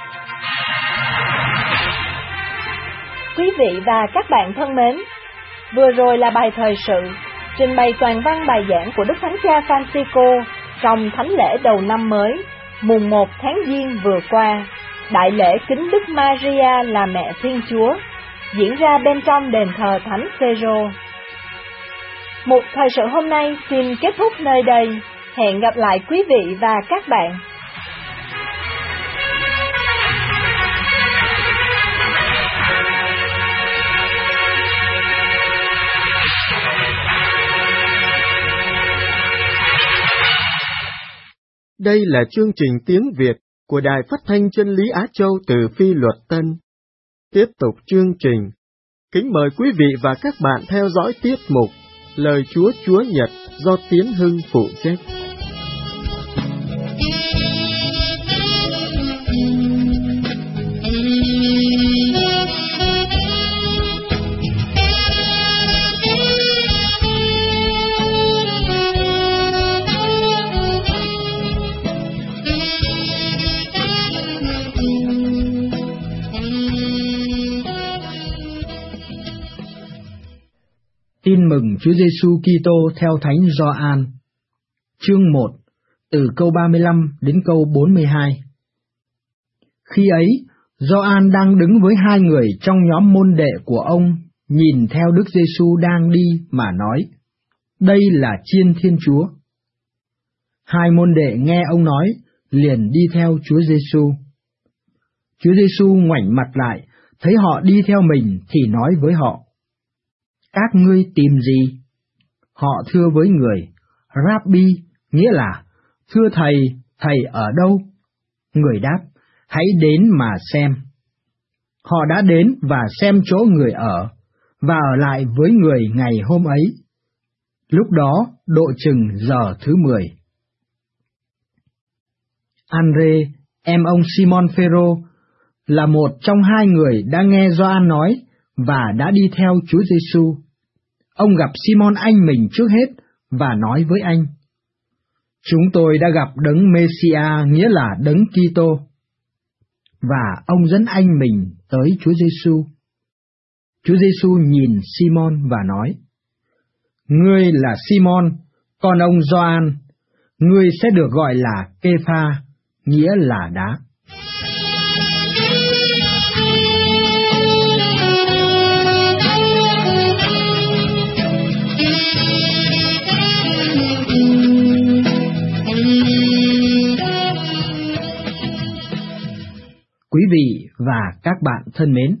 Quý vị và các bạn thân mến, vừa rồi là bài thời sự, trình bày toàn văn bài giảng của Đức Thánh Cha Francisco trong thánh lễ đầu năm mới, mùng một tháng Giêng vừa qua, đại lễ kính Đức Maria là mẹ Thiên Chúa, diễn ra bên trong đền thờ Thánh Phêrô. Một thời sự hôm nay xin kết thúc nơi đây. Hẹn gặp lại quý vị và các bạn. Đây là chương trình tiếng Việt của Đài Phát thanh Chân lý Á Châu từ Phi Luật Tân. Tiếp tục chương trình, kính mời quý vị và các bạn theo dõi tiết mục Lời Chúa Chúa Nhật do Tiến Hưng phụ trách. Tin mừng Chúa Giêsu Kitô theo Thánh Gioan. Chương một, từ câu ba mươi lăm đến câu bốn mươi hai. Khi ấy, Gioan đang đứng với hai người trong nhóm môn đệ của ông, nhìn theo Đức Giêsu đang đi mà nói, đây là Chiên Thiên Chúa. Hai môn đệ nghe ông nói, liền đi theo Chúa Giêsu. Chúa Giêsu ngoảnh mặt lại, thấy họ đi theo mình thì nói với họ, các ngươi tìm gì? Họ thưa với người, Rabbi, nghĩa là, thưa thầy, thầy ở đâu? Người đáp, hãy đến mà xem. Họ đã đến và xem chỗ người ở, và ở lại với người ngày hôm ấy. Lúc đó độ chừng giờ thứ mười. Andre, em ông Simon Phêrô, là một trong hai người đã nghe Gioan nói và đã đi theo Chúa Giêsu. Ông gặp Simon anh mình trước hết và nói với anh, chúng tôi đã gặp Đấng Mê-si-a, nghĩa là Đấng Kitô. Và ông dẫn anh mình tới Chúa Giêsu. Chúa Giêsu nhìn Simon và nói, ngươi là Simon, con ông Gioan, ngươi sẽ được gọi là Kê-pha, nghĩa là đá. Quý vị và các bạn thân mến,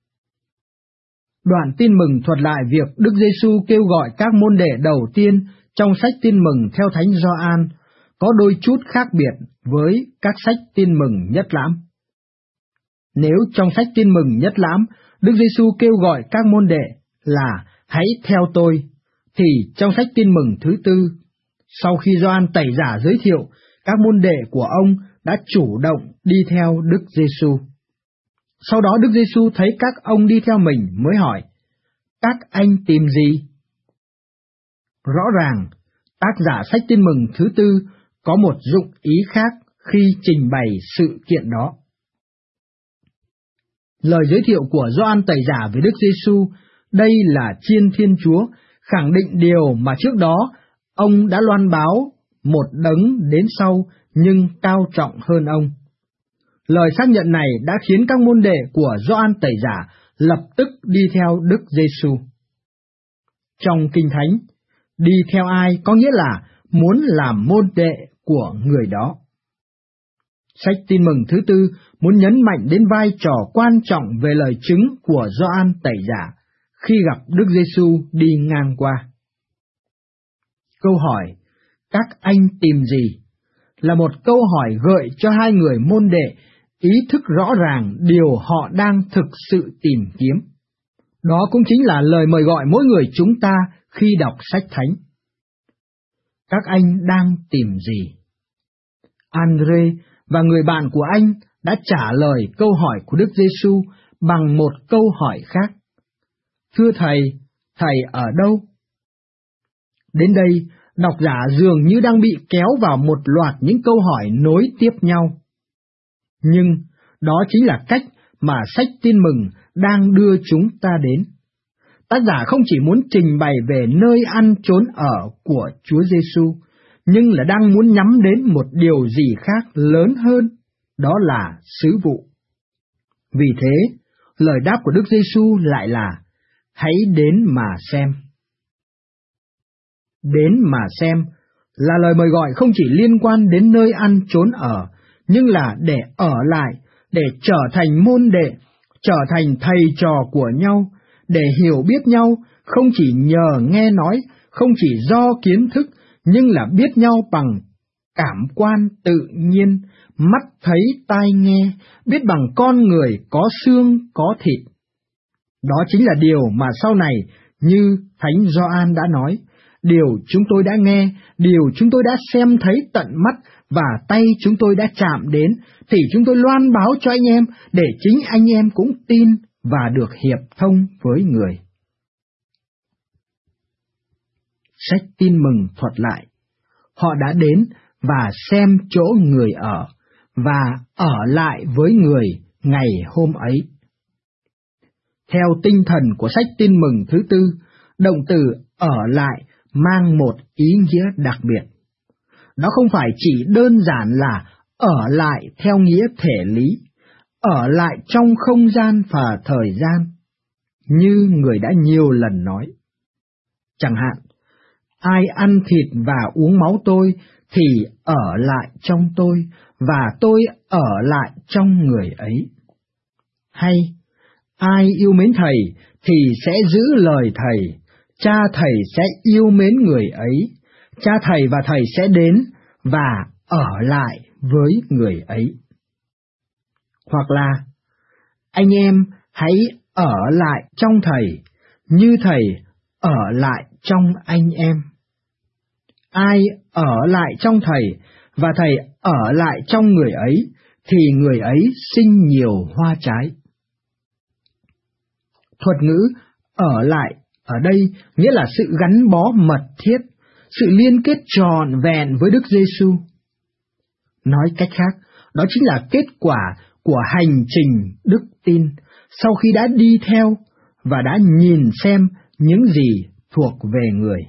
đoạn tin mừng thuật lại việc Đức Giêsu kêu gọi các môn đệ đầu tiên trong sách tin mừng theo Thánh Gioan có đôi chút khác biệt với các sách tin mừng Nhất Lãm. Nếu trong sách tin mừng Nhất Lãm, Đức Giêsu kêu gọi các môn đệ là hãy theo tôi, thì trong sách tin mừng thứ tư, sau khi Gioan Tẩy Giả giới thiệu, các môn đệ của ông đã chủ động đi theo Đức Giêsu. Sau đó Đức Giêsu thấy các ông đi theo mình mới hỏi, các anh tìm gì? Rõ ràng, tác giả sách tin mừng thứ tư có một dụng ý khác khi trình bày sự kiện đó. Lời giới thiệu của Gioan Tẩy Giả về Đức Giêsu, đây là Chiên Thiên Chúa, khẳng định điều mà trước đó ông đã loan báo một đấng đến sau nhưng cao trọng hơn ông. Lời xác nhận này đã khiến các môn đệ của Gioan Tẩy Giả lập tức đi theo Đức Giêsu. Trong Kinh Thánh, đi theo ai có nghĩa là muốn làm môn đệ của người đó. Sách tin mừng thứ tư muốn nhấn mạnh đến vai trò quan trọng về lời chứng của Gioan Tẩy Giả khi gặp Đức Giêsu đi ngang qua. Câu hỏi, các anh tìm gì? Là một câu hỏi gợi cho hai người môn đệ ý thức rõ ràng điều họ đang thực sự tìm kiếm. Đó cũng chính là lời mời gọi mỗi người chúng ta khi đọc sách Thánh. Các anh đang tìm gì? Andre và người bạn của anh đã trả lời câu hỏi của Đức Giêsu bằng một câu hỏi khác. Thưa Thầy, Thầy ở đâu? Đến đây, độc giả dường như đang bị kéo vào một loạt những câu hỏi nối tiếp nhau. Nhưng đó chính là cách mà sách tin mừng đang đưa chúng ta đến. Tác giả không chỉ muốn trình bày về nơi ăn trốn ở của Chúa Giêsu, nhưng là đang muốn nhắm đến một điều gì khác lớn hơn, đó là sứ vụ. Vì thế, lời đáp của Đức Giêsu lại là, hãy đến mà xem. Đến mà xem là lời mời gọi không chỉ liên quan đến nơi ăn trốn ở, nhưng là để ở lại, để trở thành môn đệ, trở thành thầy trò của nhau, để hiểu biết nhau, không chỉ nhờ nghe nói, không chỉ do kiến thức, nhưng là biết nhau bằng cảm quan tự nhiên, mắt thấy tai nghe, biết bằng con người có xương có thịt. Đó chính là điều mà sau này, như Thánh Gioan đã nói, điều chúng tôi đã nghe, điều chúng tôi đã xem thấy tận mắt và tay chúng tôi đã chạm đến, thì chúng tôi loan báo cho anh em, để chính anh em cũng tin và được hiệp thông với người. Sách tin mừng thuật lại, họ đã đến và xem chỗ người ở, và ở lại với người ngày hôm ấy. Theo tinh thần của sách tin mừng thứ tư, động từ ở lại mang một ý nghĩa đặc biệt. Đó không phải chỉ đơn giản là ở lại theo nghĩa thể lý, ở lại trong không gian và thời gian, như người đã nhiều lần nói. Chẳng hạn, ai ăn thịt và uống máu tôi thì ở lại trong tôi, và tôi ở lại trong người ấy. Hay, ai yêu mến Thầy thì sẽ giữ lời Thầy, Cha Thầy sẽ yêu mến người ấy, Cha Thầy và Thầy sẽ đến và ở lại với người ấy. Hoặc là, anh em hãy ở lại trong Thầy, như Thầy ở lại trong anh em. Ai ở lại trong Thầy và Thầy ở lại trong người ấy, thì người ấy sinh nhiều hoa trái. Thuật ngữ ở lại ở đây nghĩa là sự gắn bó mật thiết, sự liên kết trọn vẹn với Đức Giêsu. Nói cách khác, đó chính là kết quả của hành trình đức tin sau khi đã đi theo và đã nhìn xem những gì thuộc về người.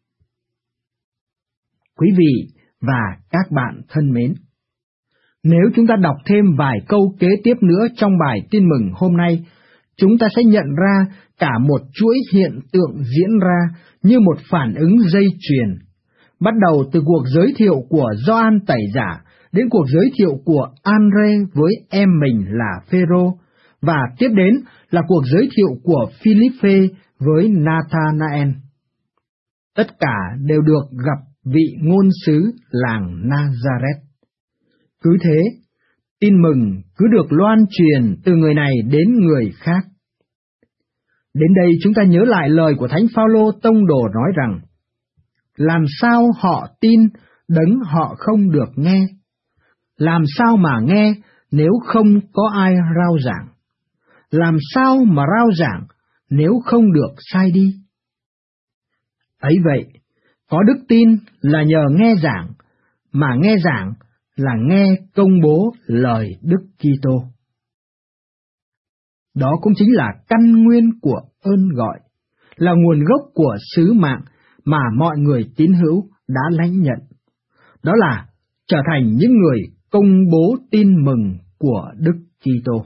Quý vị và các bạn thân mến, nếu chúng ta đọc thêm vài câu kế tiếp nữa trong bài tin mừng hôm nay, chúng ta sẽ nhận ra cả một chuỗi hiện tượng diễn ra như một phản ứng dây chuyền, bắt đầu từ cuộc giới thiệu của Gioan Tẩy Giả đến cuộc giới thiệu của Andre với em mình là Phêrô, và tiếp đến là cuộc giới thiệu của Philippe với Nathanael. Tất cả đều được gặp vị ngôn sứ làng Nazareth. Cứ thế, tin mừng cứ được loan truyền từ người này đến người khác. Đến đây chúng ta nhớ lại lời của Thánh Phaolô tông đồ nói rằng, làm sao họ tin đấng họ không được nghe? Làm sao mà nghe nếu không có ai rao giảng? Làm sao mà rao giảng nếu không được sai đi? Ấy vậy, có đức tin là nhờ nghe giảng, mà nghe giảng là nghe công bố lời Đức Kitô. Đó cũng chính là căn nguyên của ơn gọi, là nguồn gốc của sứ mạng mà mọi người tín hữu đã lãnh nhận. Đó là trở thành những người công bố tin mừng của Đức Kitô.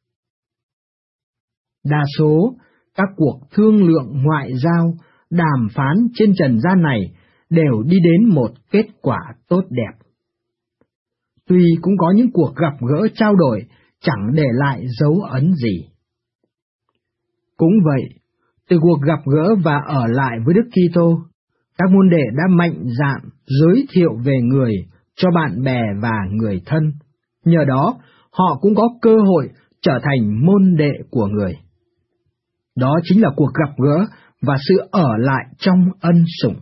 Đa số các cuộc thương lượng ngoại giao, đàm phán trên trần gian này đều đi đến một kết quả tốt đẹp. Tuy cũng có những cuộc gặp gỡ trao đổi chẳng để lại dấu ấn gì. Cũng vậy, từ cuộc gặp gỡ và ở lại với Đức Kitô, các môn đệ đã mạnh dạn giới thiệu về người cho bạn bè và người thân. Nhờ đó, họ cũng có cơ hội trở thành môn đệ của người. Đó chính là cuộc gặp gỡ và sự ở lại trong ân sủng.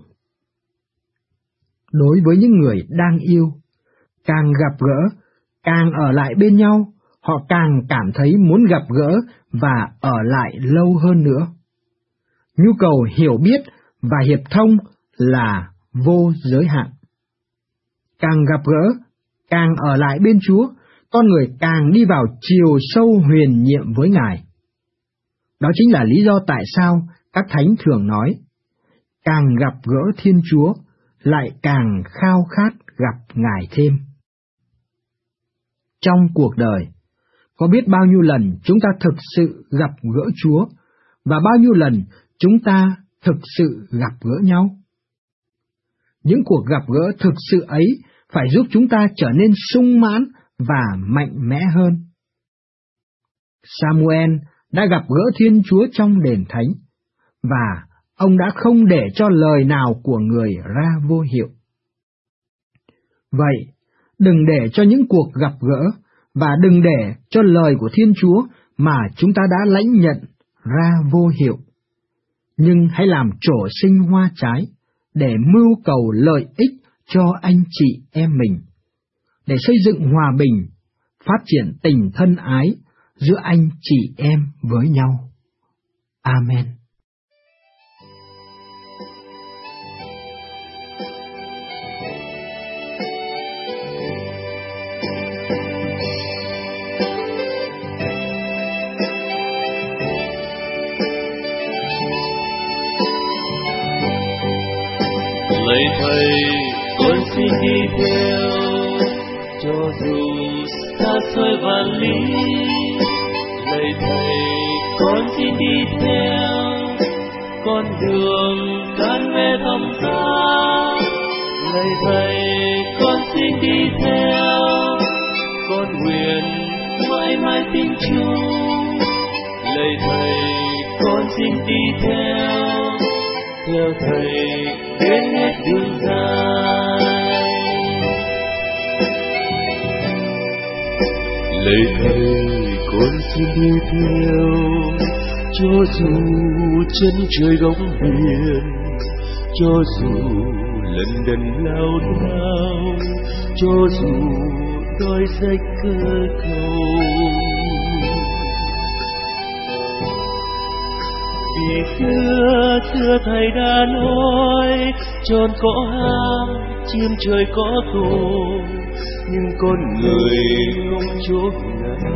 Đối với những người đang yêu, càng gặp gỡ, càng ở lại bên nhau, họ càng cảm thấy muốn gặp gỡ và ở lại lâu hơn nữa. Nhu cầu hiểu biết và hiệp thông là vô giới hạn. Càng gặp gỡ, càng ở lại bên Chúa, con người càng đi vào chiều sâu huyền nhiệm với Ngài. Đó chính là lý do tại sao các thánh thường nói, càng gặp gỡ Thiên Chúa, lại càng khao khát gặp Ngài thêm. Trong cuộc đời, có biết bao nhiêu lần chúng ta thực sự gặp gỡ Chúa, và bao nhiêu lần chúng ta thực sự gặp gỡ nhau? Những cuộc gặp gỡ thực sự ấy phải giúp chúng ta trở nên sung mãn và mạnh mẽ hơn. Samuel đã gặp gỡ Thiên Chúa trong đền thánh, và ông đã không để cho lời nào của người ra vô hiệu. Vậy, đừng để cho những cuộc gặp gỡ, và đừng để cho lời của Thiên Chúa mà chúng ta đã lãnh nhận ra vô hiệu. Nhưng hãy làm trổ sinh hoa trái, để mưu cầu lợi ích cho anh chị em mình, để xây dựng hòa bình, phát triển tình thân ái giữa anh chị em với nhau. Amen. Lạy Thầy, con xin đi theo, cho dù xa xôi vạn lý. Lạy Thầy, con xin đi theo con đường cán ve thăm giá. Lạy Thầy, con xin đi theo, con nguyện mãi mãi tin chung. Lạy Thầy, con xin đi theo, theo Thầy đến hết đường dài. Lạy Thầy, con xin đi theo, cho dù chân trời góc biển, cho dù lần đần lao đao, cho dù đói rách cơ cầu. Vì xưa xưa Thầy đã nói, tròn có ham, chim trời có tổ, nhưng con người không chỗ nào.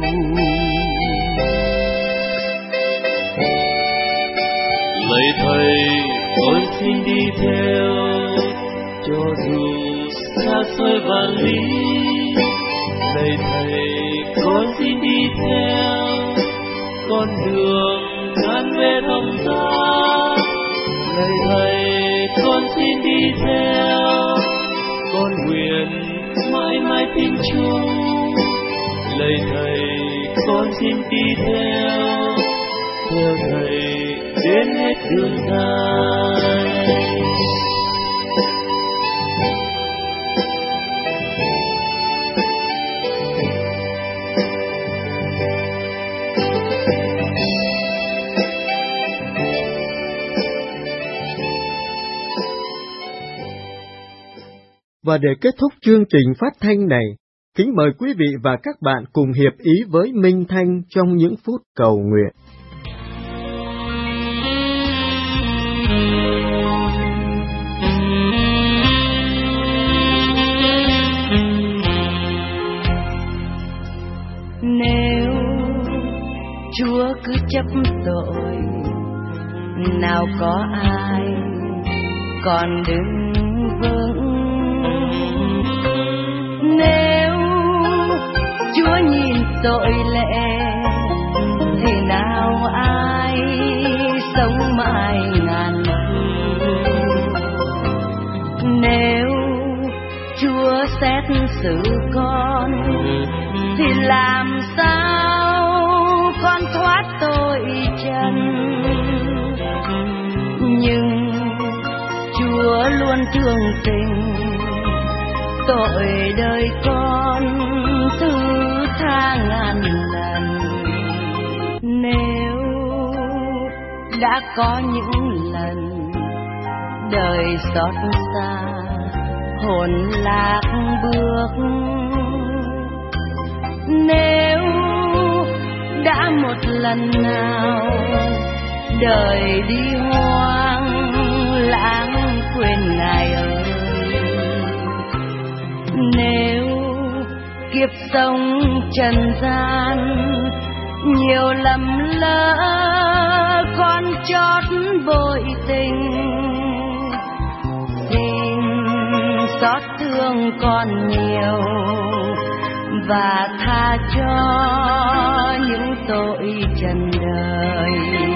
Lạy Thầy, con xin đi theo, cho dù xa xôi vạn lý. Lạy Thầy, con xin đi theo, con đường ngàn ve thăm giá. Lạy Thầy, con xin đi theo, con nguyện mãi mãi tin chung. Lạy Thầy, con xin đi theo, theo Thầy đến hết đường dài. Và để kết thúc chương trình phát thanh này, kính mời quý vị và các bạn cùng hiệp ý với Minh Thanh trong những phút cầu nguyện. Nếu Chúa cứ chấp tội, nào có ai còn đứng vững. Nếu Chúa nhìn tội lệ, thì nào ai sống mãi ngàn thu. Nếu Chúa xét xử con, thì làm sao con thoát tội trần. Nhưng Chúa luôn thương tình, tội đời con thứ tha ngàn lần. Nếu đã có những lần đời xót xa, hồn lạc bước, nếu đã một lần nào đời đi hoang lãng quên Ngài ơi. Nếu kiếp sống trần gian nhiều lầm lỡ, con chót vội tình, xin xót thương con nhiều và tha cho những tội trần đời.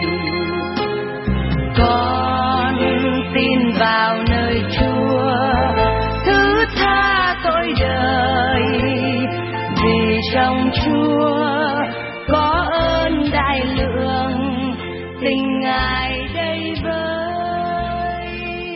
Con tin vào nơi Chúa thứ tha tội đời, vì trong Chúa có ơn đại lượng, tình Ngài đây vơi.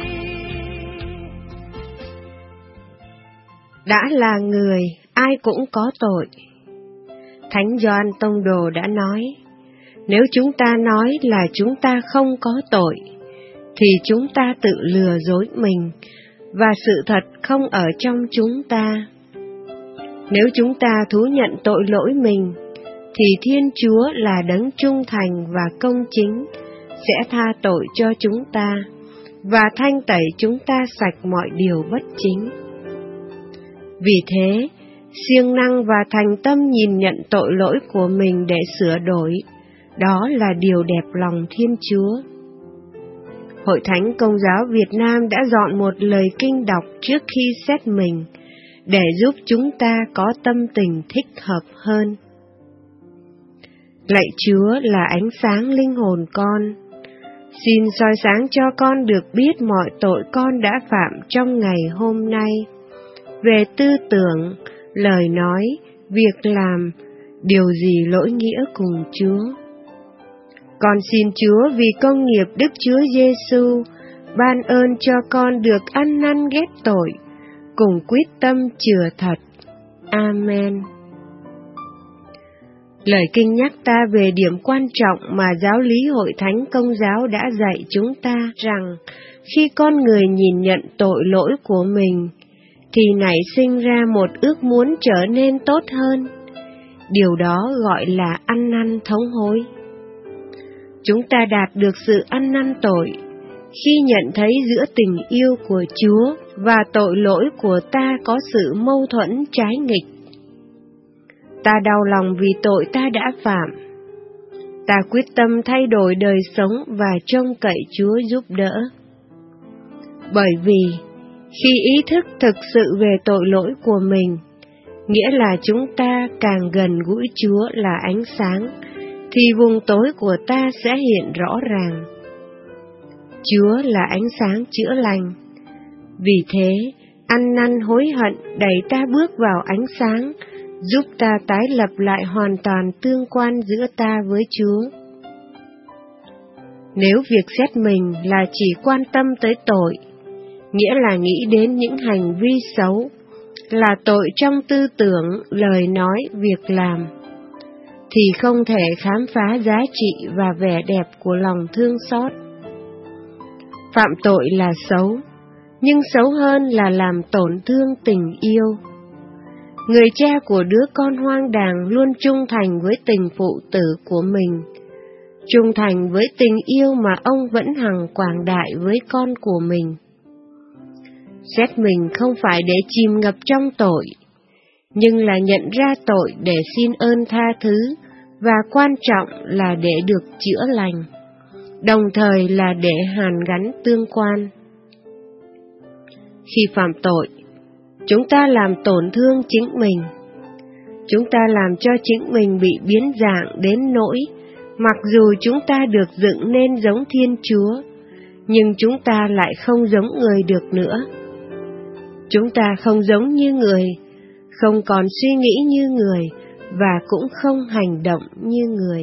Đã là người, ai cũng có tội. Thánh Gioan Tông Đồ đã nói, nếu chúng ta nói là chúng ta không có tội, thì chúng ta tự lừa dối mình, và sự thật không ở trong chúng ta. Nếu chúng ta thú nhận tội lỗi mình, thì Thiên Chúa là đấng trung thành và công chính, sẽ tha tội cho chúng ta, và thanh tẩy chúng ta sạch mọi điều bất chính. Vì thế, siêng năng và thành tâm nhìn nhận tội lỗi của mình để sửa đổi, đó là điều đẹp lòng Thiên Chúa. Hội Thánh Công giáo Việt Nam đã dọn một lời kinh đọc trước khi xét mình, để giúp chúng ta có tâm tình thích hợp hơn. Lạy Chúa là ánh sáng linh hồn con, xin soi sáng cho con được biết mọi tội con đã phạm trong ngày hôm nay, về tư tưởng, lời nói, việc làm, điều gì lỗi nghĩa cùng Chúa. Con xin Chúa vì công nghiệp Đức Chúa Giêsu ban ơn cho con được ăn năn ghét tội, cùng quyết tâm chừa thật. Amen. Lời kinh nhắc ta về điểm quan trọng mà giáo lý Hội Thánh Công giáo đã dạy chúng ta rằng khi con người nhìn nhận tội lỗi của mình, thì nảy sinh ra một ước muốn trở nên tốt hơn. Điều đó gọi là ăn năn thống hối. Chúng ta đạt được sự ăn năn tội khi nhận thấy giữa tình yêu của Chúa và tội lỗi của ta có sự mâu thuẫn trái nghịch. Ta đau lòng vì tội ta đã phạm. Ta quyết tâm thay đổi đời sống và trông cậy Chúa giúp đỡ. Bởi vì khi ý thức thực sự về tội lỗi của mình, nghĩa là chúng ta càng gần gũi Chúa là ánh sáng, thì vùng tối của ta sẽ hiện rõ ràng. Chúa là ánh sáng chữa lành. Vì thế, ăn năn hối hận đẩy ta bước vào ánh sáng, giúp ta tái lập lại hoàn toàn tương quan giữa ta với Chúa. Nếu việc xét mình là chỉ quan tâm tới tội, nghĩa là nghĩ đến những hành vi xấu, là tội trong tư tưởng, lời nói, việc làm, thì không thể khám phá giá trị và vẻ đẹp của lòng thương xót. Phạm tội là xấu, nhưng xấu hơn là làm tổn thương tình yêu. Người cha của đứa con hoang đàng luôn trung thành với tình phụ tử của mình, trung thành với tình yêu mà ông vẫn hằng quảng đại với con của mình. Xét mình không phải để chìm ngập trong tội, nhưng là nhận ra tội để xin ơn tha thứ, và quan trọng là để được chữa lành, đồng thời là để hàn gắn tương quan. Khi phạm tội, chúng ta làm tổn thương chính mình. Chúng ta làm cho chính mình bị biến dạng đến nỗi, mặc dù chúng ta được dựng nên giống Thiên Chúa, nhưng chúng ta lại không giống người được nữa. Chúng ta không giống như người, không còn suy nghĩ như người, và cũng không hành động như người.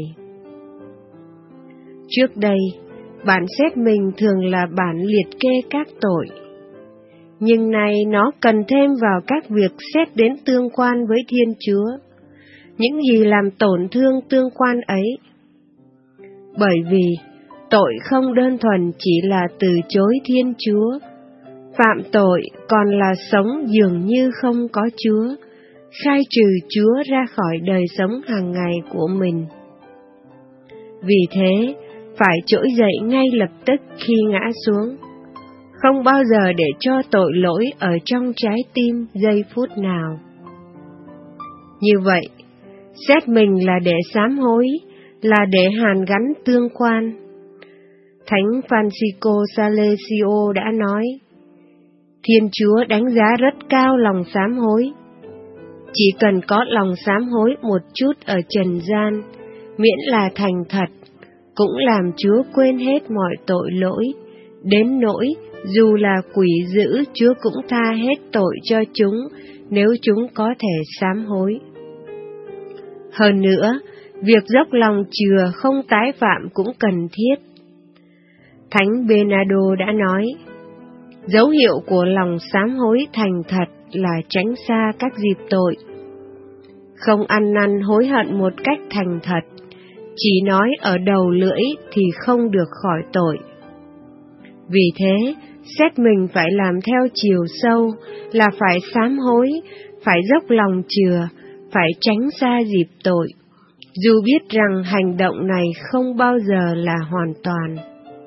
Trước đây, bản xét mình thường là bản liệt kê các tội, nhưng nay nó cần thêm vào các việc xét đến tương quan với Thiên Chúa, những gì làm tổn thương tương quan ấy. Bởi vì tội không đơn thuần chỉ là từ chối Thiên Chúa, phạm tội còn là sống dường như không có Chúa, khai trừ Chúa ra khỏi đời sống hàng ngày của mình. Vì thế, phải trỗi dậy ngay lập tức khi ngã xuống, không bao giờ để cho tội lỗi ở trong trái tim giây phút nào. Như vậy, xét mình là để sám hối, là để hàn gắn tương quan. Thánh Francisco Salesio đã nói, Thiên Chúa đánh giá rất cao lòng sám hối. Chỉ cần có lòng sám hối một chút ở trần gian, miễn là thành thật, cũng làm Chúa quên hết mọi tội lỗi, đến nỗi dù là quỷ dữ Chúa cũng tha hết tội cho chúng nếu chúng có thể sám hối. Hơn nữa, việc dốc lòng chừa không tái phạm cũng cần thiết. Thánh Bernardo đã nói, dấu hiệu của lòng sám hối thành thật là tránh xa các dịp tội. Không ăn năn hối hận một cách thành thật, chỉ nói ở đầu lưỡi thì không được khỏi tội. Vì thế, xét mình phải làm theo chiều sâu, là phải sám hối, phải dốc lòng chừa, phải tránh xa dịp tội, dù biết rằng hành động này không bao giờ là hoàn toàn.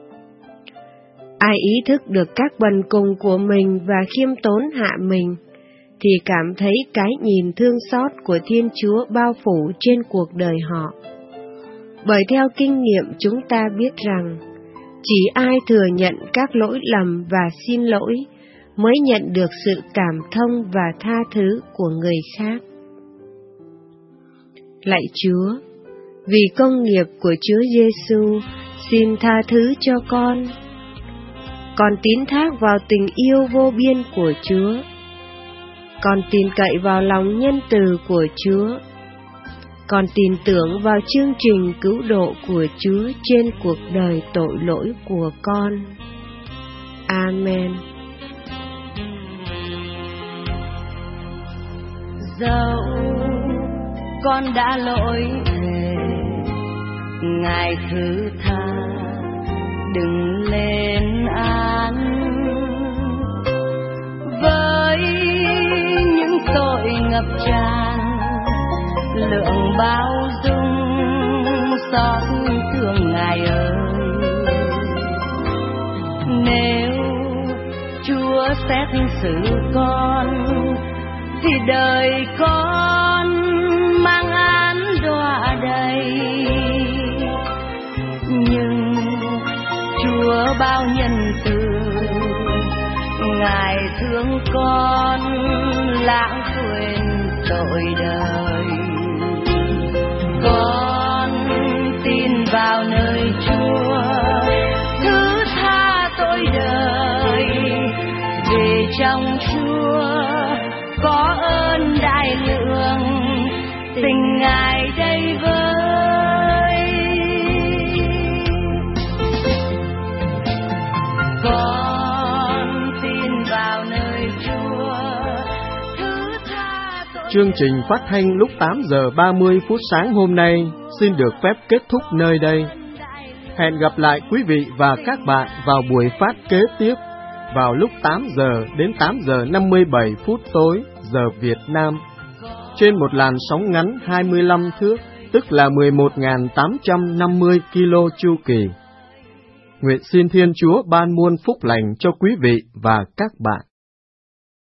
Ai ý thức được các bần cùng của mình và khiêm tốn hạ mình, thì cảm thấy cái nhìn thương xót của Thiên Chúa bao phủ trên cuộc đời họ. Bởi theo kinh nghiệm chúng ta biết rằng, chỉ ai thừa nhận các lỗi lầm và xin lỗi mới nhận được sự cảm thông và tha thứ của người khác. Lạy Chúa, Vì công nghiệp của Chúa Giêsu, xin tha thứ cho con. Con tín thác vào tình yêu vô biên của Chúa. Con tin cậy vào lòng nhân từ của Chúa. Con tin tưởng vào chương trình cứu độ của Chúa trên cuộc đời tội lỗi của con. Amen. Dẫu con đã lỗi thề, Ngài thứ tha, đừng lên án. Với những tội ngập tràn, lượng bao dung xót thương Ngài ơi. Nếu Chúa xét xử con, thì đời con mang án đọa đầy. Nhưng Chúa bao nhân từ, Ngài thương con lãng quên tội đời. Con tin vào nơi Chúa, thứ tha tội đời. Vì trong Chúa có ơn đại lượng, tình Ngài đây với. Con tin vào nơi Chúa, thứ tha tội. Chương trình phát thanh lúc tám giờ ba mươi phút sáng hôm nay xin được phép kết thúc nơi đây. Hẹn gặp lại quý vị và các bạn vào buổi phát kế tiếp vào lúc tám giờ đến tám giờ năm mươi bảy phút tối giờ Việt Nam, trên một làn sóng ngắn hai mươi lăm thước, tức là mười một nghìn tám trăm năm mươi ki lô chu kỳ. Nguyện xin Thiên Chúa ban muôn phúc lành cho quý vị và các bạn.